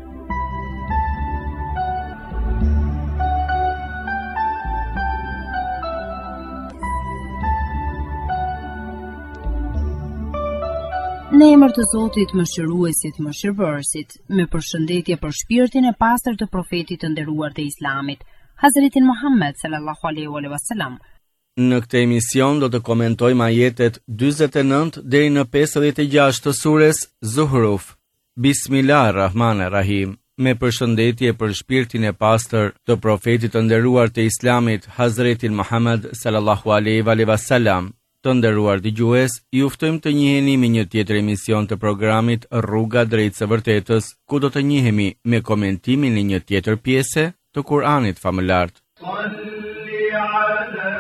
Në emër të Zotit Mëshiruesit Mëshirbërësit, me përshëndetje për shpirtin e pastër të profetit të nderuar të Islamit, Hazretin Muhammed sallallahu alaihi wasallam. Në këtë emision do të komentojmë ajetet dyzet e nëntë deri në pesëdhjetë e gjashtë të sures Zuhruf. Bismillahirrahmanirrahim. Me përshëndetje për shpirtin e pastër të profetit të nderuar të Islamit, Hazretin Muhammed sallallahu alaihi wasallam. Të nderuar dëgjues, ju ftojmë të njiheni me një tjetër emision të programit Rruga drejt së vërtetës, ku do të njihemi me komentimin e një tjetër pjese të Kur'anit famëlar. Salli ala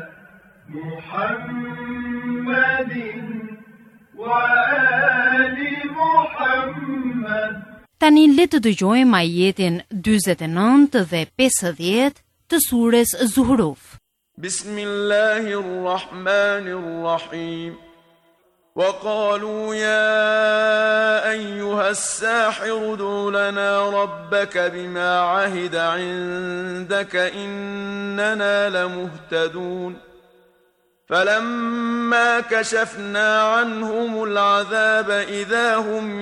Muhammedin wa ali Muhammed. Tani le të dëgjojmë ajetin dyzet e nëntë dhe pesëdhjetë të sures Zuhruf. بسم الله الرحمن الرحيم وقالوا يا أيها الساحر ادع لنا ربك بما عهد عندك إننا لمهتدون فلما كشفنا عنهم العذاب إذا هم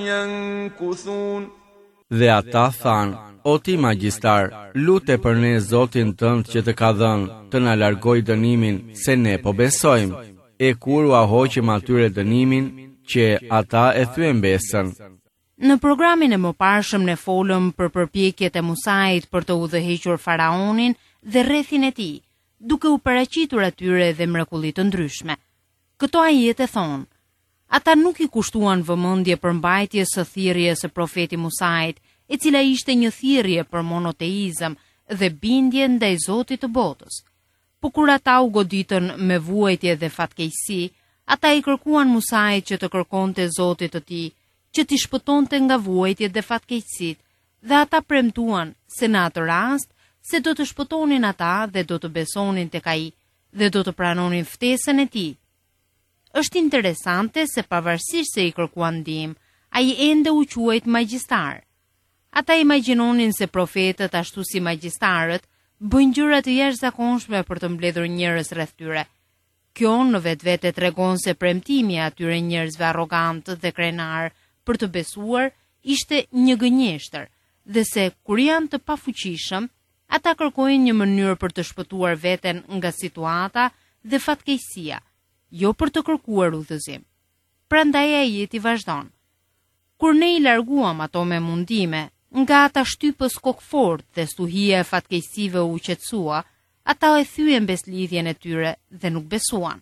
ينكثون. Dhe ata thanë, o ti magjistar, lute për ne Zotin tënd që të ka dhënë të na largoj dënimin, se ne po besojmë. E kur u ahoqëm atyre dënimin, që ata e thyen besën. Në programin e mëparshëm ne folëm për përpjekjet e Musait për të udhëhequr faraonin dhe rrethin e tij, duke u paraqitur atyre dhe mrekulli të ndryshme. Këto ajete thonë: ata nuk i kushtuan vëmendje për mbajtjes së thirrjes së profetit Musait, e cila ishte një thirrje për monoteizëm dhe bindje ndaj Zotit të botës. Po kur ata u goditën me vuajtje dhe fatkeqësi, ata i kërkuan Musait që të kërkonte Zotit të tij, që t'i shpëtonte nga vuajtjet dhe fatkeqësitë, dhe ata premtuan se në atë rast se do të shpëtonin ata dhe do të besonin tek ai dhe do të pranonin ftesën e tij. Është interesante se pavarësisht se i kërkuan ndihmë, ai ende u quajt magjistar. Ata imagjinonin se profetët ashtu si magjistarët bëjnë gjëra të jashtëzakonshme për të mbledhur njerëz rreth tyre. Kjo në vetvete tregon se premtimi i atyre njerëzve arrogantë dhe krenar për të besuar ishte një gënjeshtër, dhe se kur janë të pafuqishëm, ata kërkojnë një mënyrë për të shpëtuar veten nga situata dhe fatkeqësia, jo për të kërkuar udhëzim. Prandaj ajeti vazhdon: kur ne i larguam ato me mundime, nga ata shtypës kokfort dhe stuhia e fatkeqësive u qetësua, ata e thyen beslidhjen e tyre dhe nuk besuan.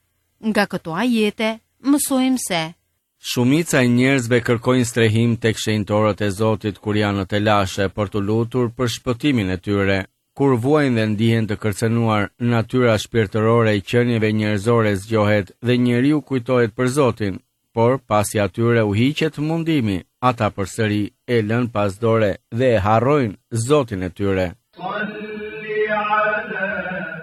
Nga këto ajete mësojmë se shumica e njerëzve kërkojnë strehim tek shenjtorët e Zotit kur janë në telashe për të lutur për shpëtimin e tyre. Kur vuajnë dhe ndihen të kërcenuar, natyra shpirtërore e qenieve njerëzore zgjohet dhe njeriu kujtohet për Zotin, por pasi atyre u hiqet mundimi, ata përsëri e lën pas dore dhe e harrojnë Zotin e tyre. Salli ala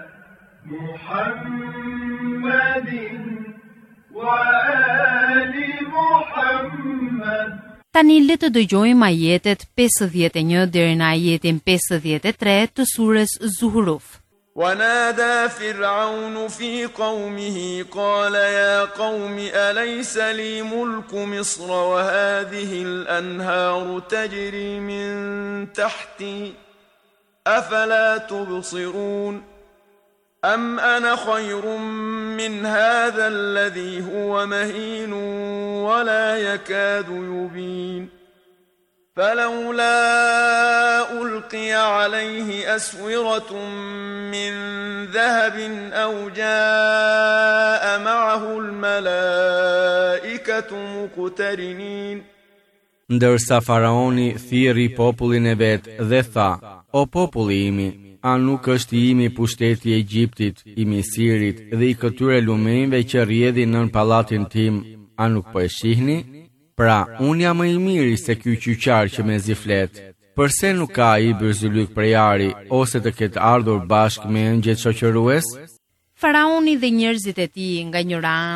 Muhammedin wa ali Muhammed. Tani le të dëgjojmë ajetet pesëdhjetë e një deri në ajetin pesëdhjetë e tre të sures Zuhruf. ونادى فرعون في قومه قال يا قوم أليس لي ملك مصر وهذه الأنهار تجري من تحتي أفلا تبصرون أم أنا خير من هذا الذي هو مهين ولا يكاد يبين فلولا ألقي عليه أسورة من ذهب أو جاء معه الملائكة مقترنين. Ndërsa faraoni thirri popullin e vet dhe tha: O populli imi, a nuk është i imi pushteti i Egjiptit, i Misirit dhe i këtyre lumenjve që rrjedhin nën pallatin tim, a nuk po e shihni? Pra, unë jam më i miri se ky qyqar që me ziflet. Përse nuk ka ai byrzylyk prej ari, ose të ketë ardhur bashkë me ëngjet shoqërues? Faraoni dhe njerëzit e tij nga njëra anë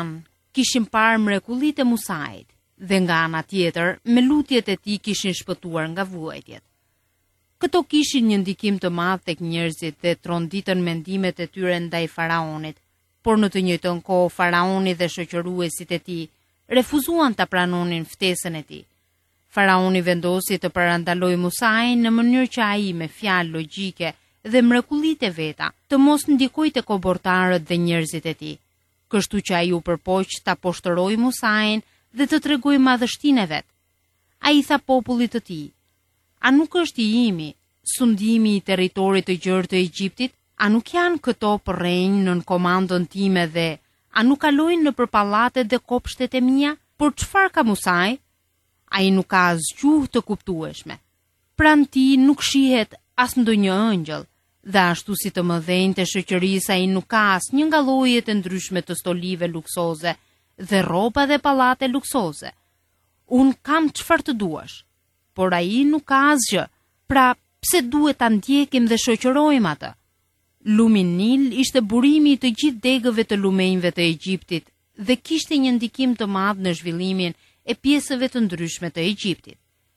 kishin parë mrekullitë e Musait dhe nga ana tjetër me lutjet e tij kishin shpëtuar nga vuajtjet. Këto kishin një ndikim të madh tek njerëzit dhe tronditën mendimet e tyre ndaj faraonit, por në të njëjtën kohë faraoni dhe shoqëruesit e tij refuzuan ta pranonin ftesën e tij. Faraoni vendosi të parandalojë Musain në mënyrë që ai me fjalë logjike dhe mrekullitë e veta të mos ndikojë te kobortarët dhe njerëzit e tij. Kështu që ai u përpoq ta poshtërojë Musain dhe të tregojë madhështinë e vet. Ai tha popullit të tij: "A nuk është i imi sundimi i territorit të gjerë të Egjiptit? A nuk janë këto përrenjë nën komandon time dhe a nuk kalojnë nëpër pallatet dhe kopshtet e mia? Por çfarë ka Musai? Ai nuk ka asgjë të kuptueshme. Pranë tij nuk shihet as ndonjë ëngjëll, dhe ashtu si të mëdhenjtë të shoqërisë ai nuk ka asnjë nga llojet e ndryshme të stolive luksoze dhe rroba dhe pallate luksoze. Un kam çfarë të duash, por ai nuk ka asgjë. Pra, pse duhet ta ndjekim dhe shoqërojmë atë?" Lumi Nil ishte burimi i të gjithë degëve të lumenjve të Egjiptit dhe kishte një ndikim të madh në zhvillimin e pjesëve të ndryshme të Egjiptit.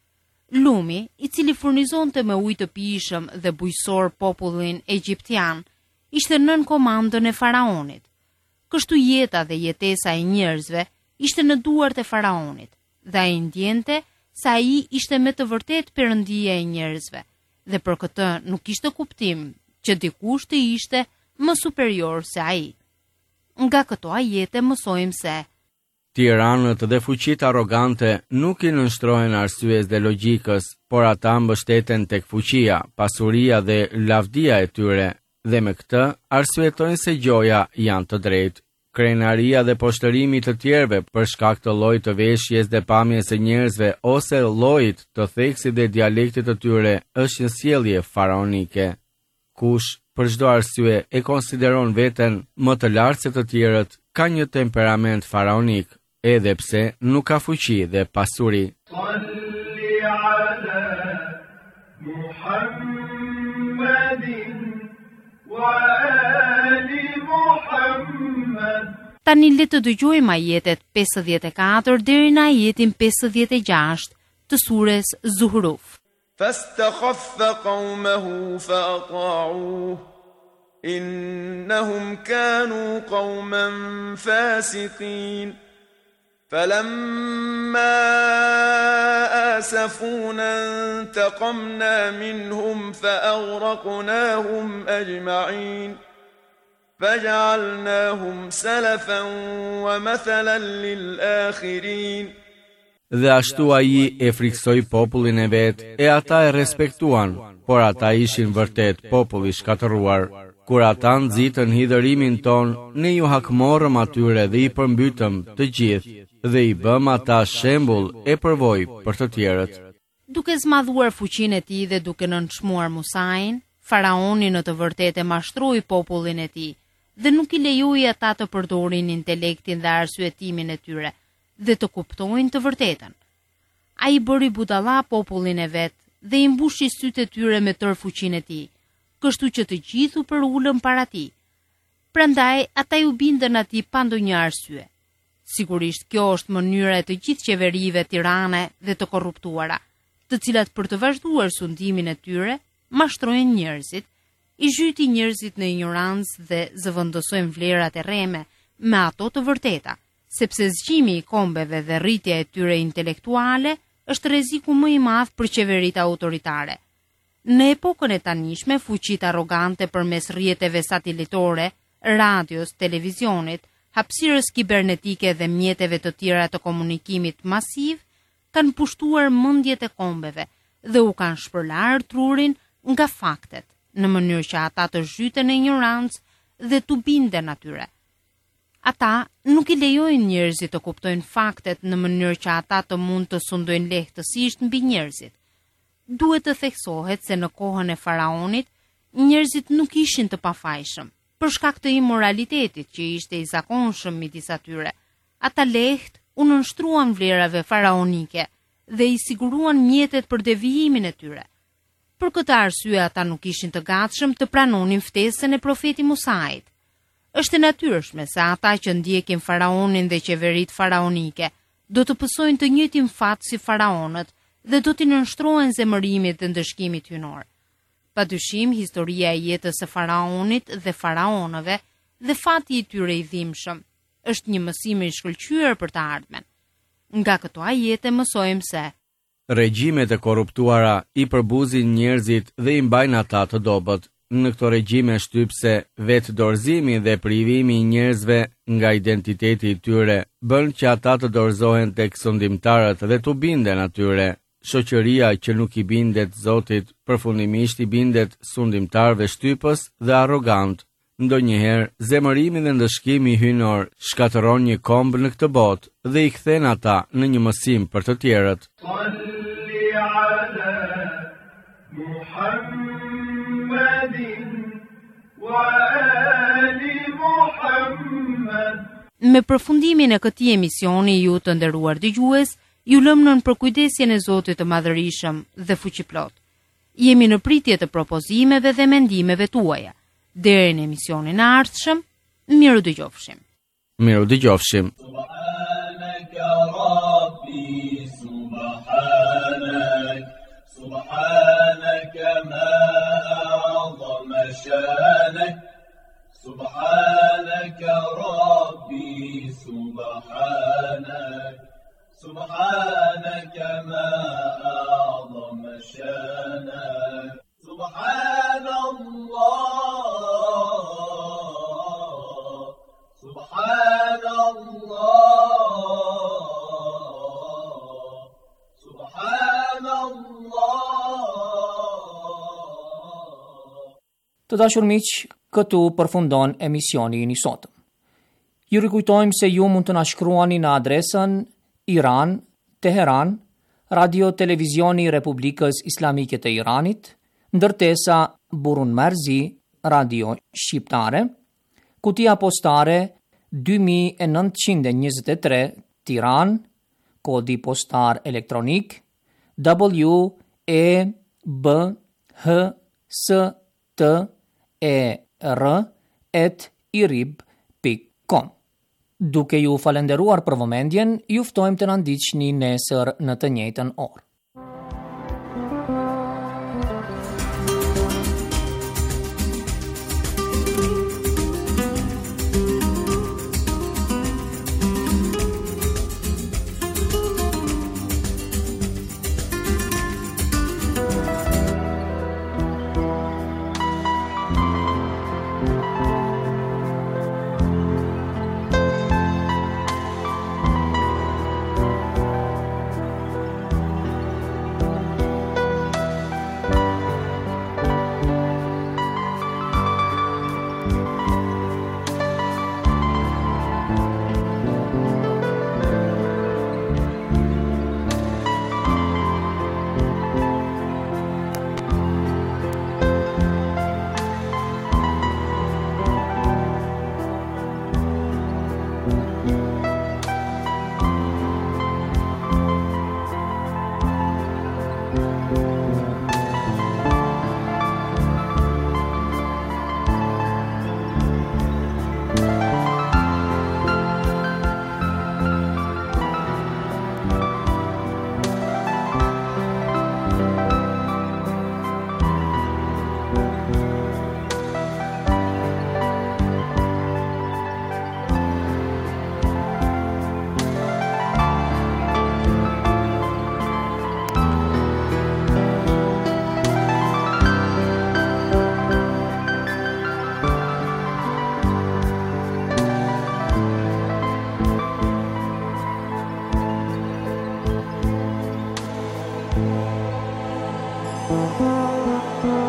Lumi, i cili furnizonte me ujë të pijshëm dhe bujqësor popullin egjiptian, ishte nën komandën e faraonit. Kështu jeta dhe jetesa e njerëzve ishte në duart e faraonit, dhe ai ndjente se ai ishte me të vërtet perëndia e njerëzve, dhe për këtë nuk kishte kuptim që dikush të ishte më superior se ai. Nga këto ajete mësojmë se tiranët dhe fuqit arrogante nuk i nënshtrohen arsyes dhe logjikës, por ata mbështeten tek fuqia, pasuria dhe lavdia e tyre, dhe me këtë arsyetojnë se gjoja janë të drejtë. Krenaria dhe poshtërimi të tjerëve për shkak të llojit të veshjes dhe pamjes së njerëzve ose llojit të theksit dhe dialektit të tyre është një sjellje faraonike. Kush për çdo arsye e konsideron veten më të lartë se të tjerët ka një temperament faraonik, edhe pse nuk ka fuqi dhe pasuri. Tani le të dëgjojmë ajetet pesëdhjetë e katër deri në ajetin pesëdhjetë e gjashtë të sures Zuhruf. فاستخف قومه فأطاعوه إنهم كانوا قوما فاسقين فلما آسفونا انتقمنا منهم فأغرقناهم أجمعين فجعلناهم سلفا ومثلا للآخرين. Dhe ashtu ai e friksoi popullin e vet, e ata e respektuan, por ata ishin vërtet popull i shkatëruar. Kur ata nxitën hidhërimin ton, ne ju hakmorëm atyre dhe i përmbytëm të gjithë, dhe i bëm ata shembull e përvoj për të tjerët. Duke zmadhuar fuqinë e tij dhe duke nënçmuar Musain, faraoni në të vërtetë e mashtroi popullin e tij dhe nuk i lejoi ata të përdorin intelektin dhe arsyetimin e tyre dhe të kuptojnë të vërtetën. Ai bëri budalla popullin e vet dhe i mbushi sytë e tyre me tërë fuqinë e tij, kështu që të gjithë u përulën para tij. Prandaj ata u bindën atij pa ndonjë arsye. Sigurisht kjo është mënyra e të gjithë qeverive tirane dhe të korruptuara, të cilat për të vazhduar sundimin e tyre mashtrojnë njerëzit, i zhyti njerëzit në ignorancë dhe zëvendësojnë vlerat e rreme me ato të vërteta, sepse zgjimi i kombeve dhe rritja e tyre intelektuale është rreziku më i madh për qeveritë autoritare. Në epokën e tanishme, fuqitë arrogante përmes rrjeteve satelitore, radios, televizionit, hapësirës kibernetike dhe mjeteve të tjera të komunikimit masiv kanë pushtuar mendjet e kombeve dhe u kanë shpërlar trurin nga faktet, në mënyrë që ata të zhyten në ignorancë dhe të binden atyre. Ata nuk i lejojnë njerëzit të kuptojnë faktet në mënyrë që ata të mund të sundojnë lehtësisht mbi njerëzit. Duhet të theksohet se në kohën e faraonit, njerëzit nuk ishin të pafajshëm, për shkak të imoralitetit që ishte i zakonshëm midis atyre. Ata lehtë u nënshtruan vlerave faraonike dhe i siguruan mjetet për devijimin e tyre. Për këtë arsye ata nuk ishin të gatshëm të pranonin ftesën e profetit Musait. Është e natyrshme se ata që ndjekin faraonin dhe qeveritë faraonike do të pësojnë të njëjtin fat si faraonët dhe do t'i nënshtrohen zemërimit dhe ndëshkimit hynor. Padyshim, historia e jetës së faraonit dhe faraonëve dhe fati i tyre i dhimbshëm është një mësim i shkëlqyer për të ardhmen. Nga këto ajete mësojmë se regjimet e korruptuara i përbuzin njerëzit dhe i mbajnë ata të dobët. Në këto regjime shtypse, vetë dorëzimi dhe privimi i njerëzve nga identiteti i tyre bën që ata të dorëzohen tek sundimtarët dhe të binden atyre. Shoqëria që nuk i bindet Zotit përfundimisht i bindet sundimtarëve shtypës dhe arrogant. Ndonjëherë, zemërimi dhe ndëshkimi hynor shkatëron një komb në këtë botë dhe i kthen ata në një mësim për të tjerët. Me përfundimin e këtij emisioni, ju të nderuar dëgjues, ju lëm nën përkujdesjen e Zotit të Madhërisëm dhe Fuqiplot. Jemi në pritje të propozimeve dhe mendimeve tuaja. Deri në emisionin e ardhshëm, miru dëgjofshim. Miru dëgjofshim. سبحانك ما أعظم شانك سبحانك ربي سبحانك سبحانك ما أعظم شانك سبحان الله سبحان الله سبحان الله. Të dashur miq, këtu përfundon emisioni i sotëm. Ju rikujtojmë se ju mund të na shkruani në adresën Iran, Teheran, Radio Televizioni Republikës Islamike të Iranit, ndërtesa Burun Merzi, Radio Shqiptare, kutia postare dy mijë e nëntëqind e njëzet e tre, Tiranë, kodi postar elektronik W E B H S T E R at irib pikë com. Duke ju falenderuar për vëmendjen, ju ftojmë të na ndiqni nesër në të njëjtën orë.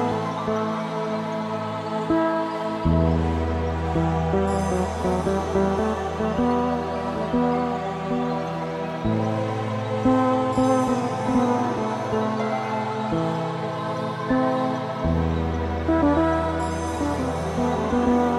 Thank you.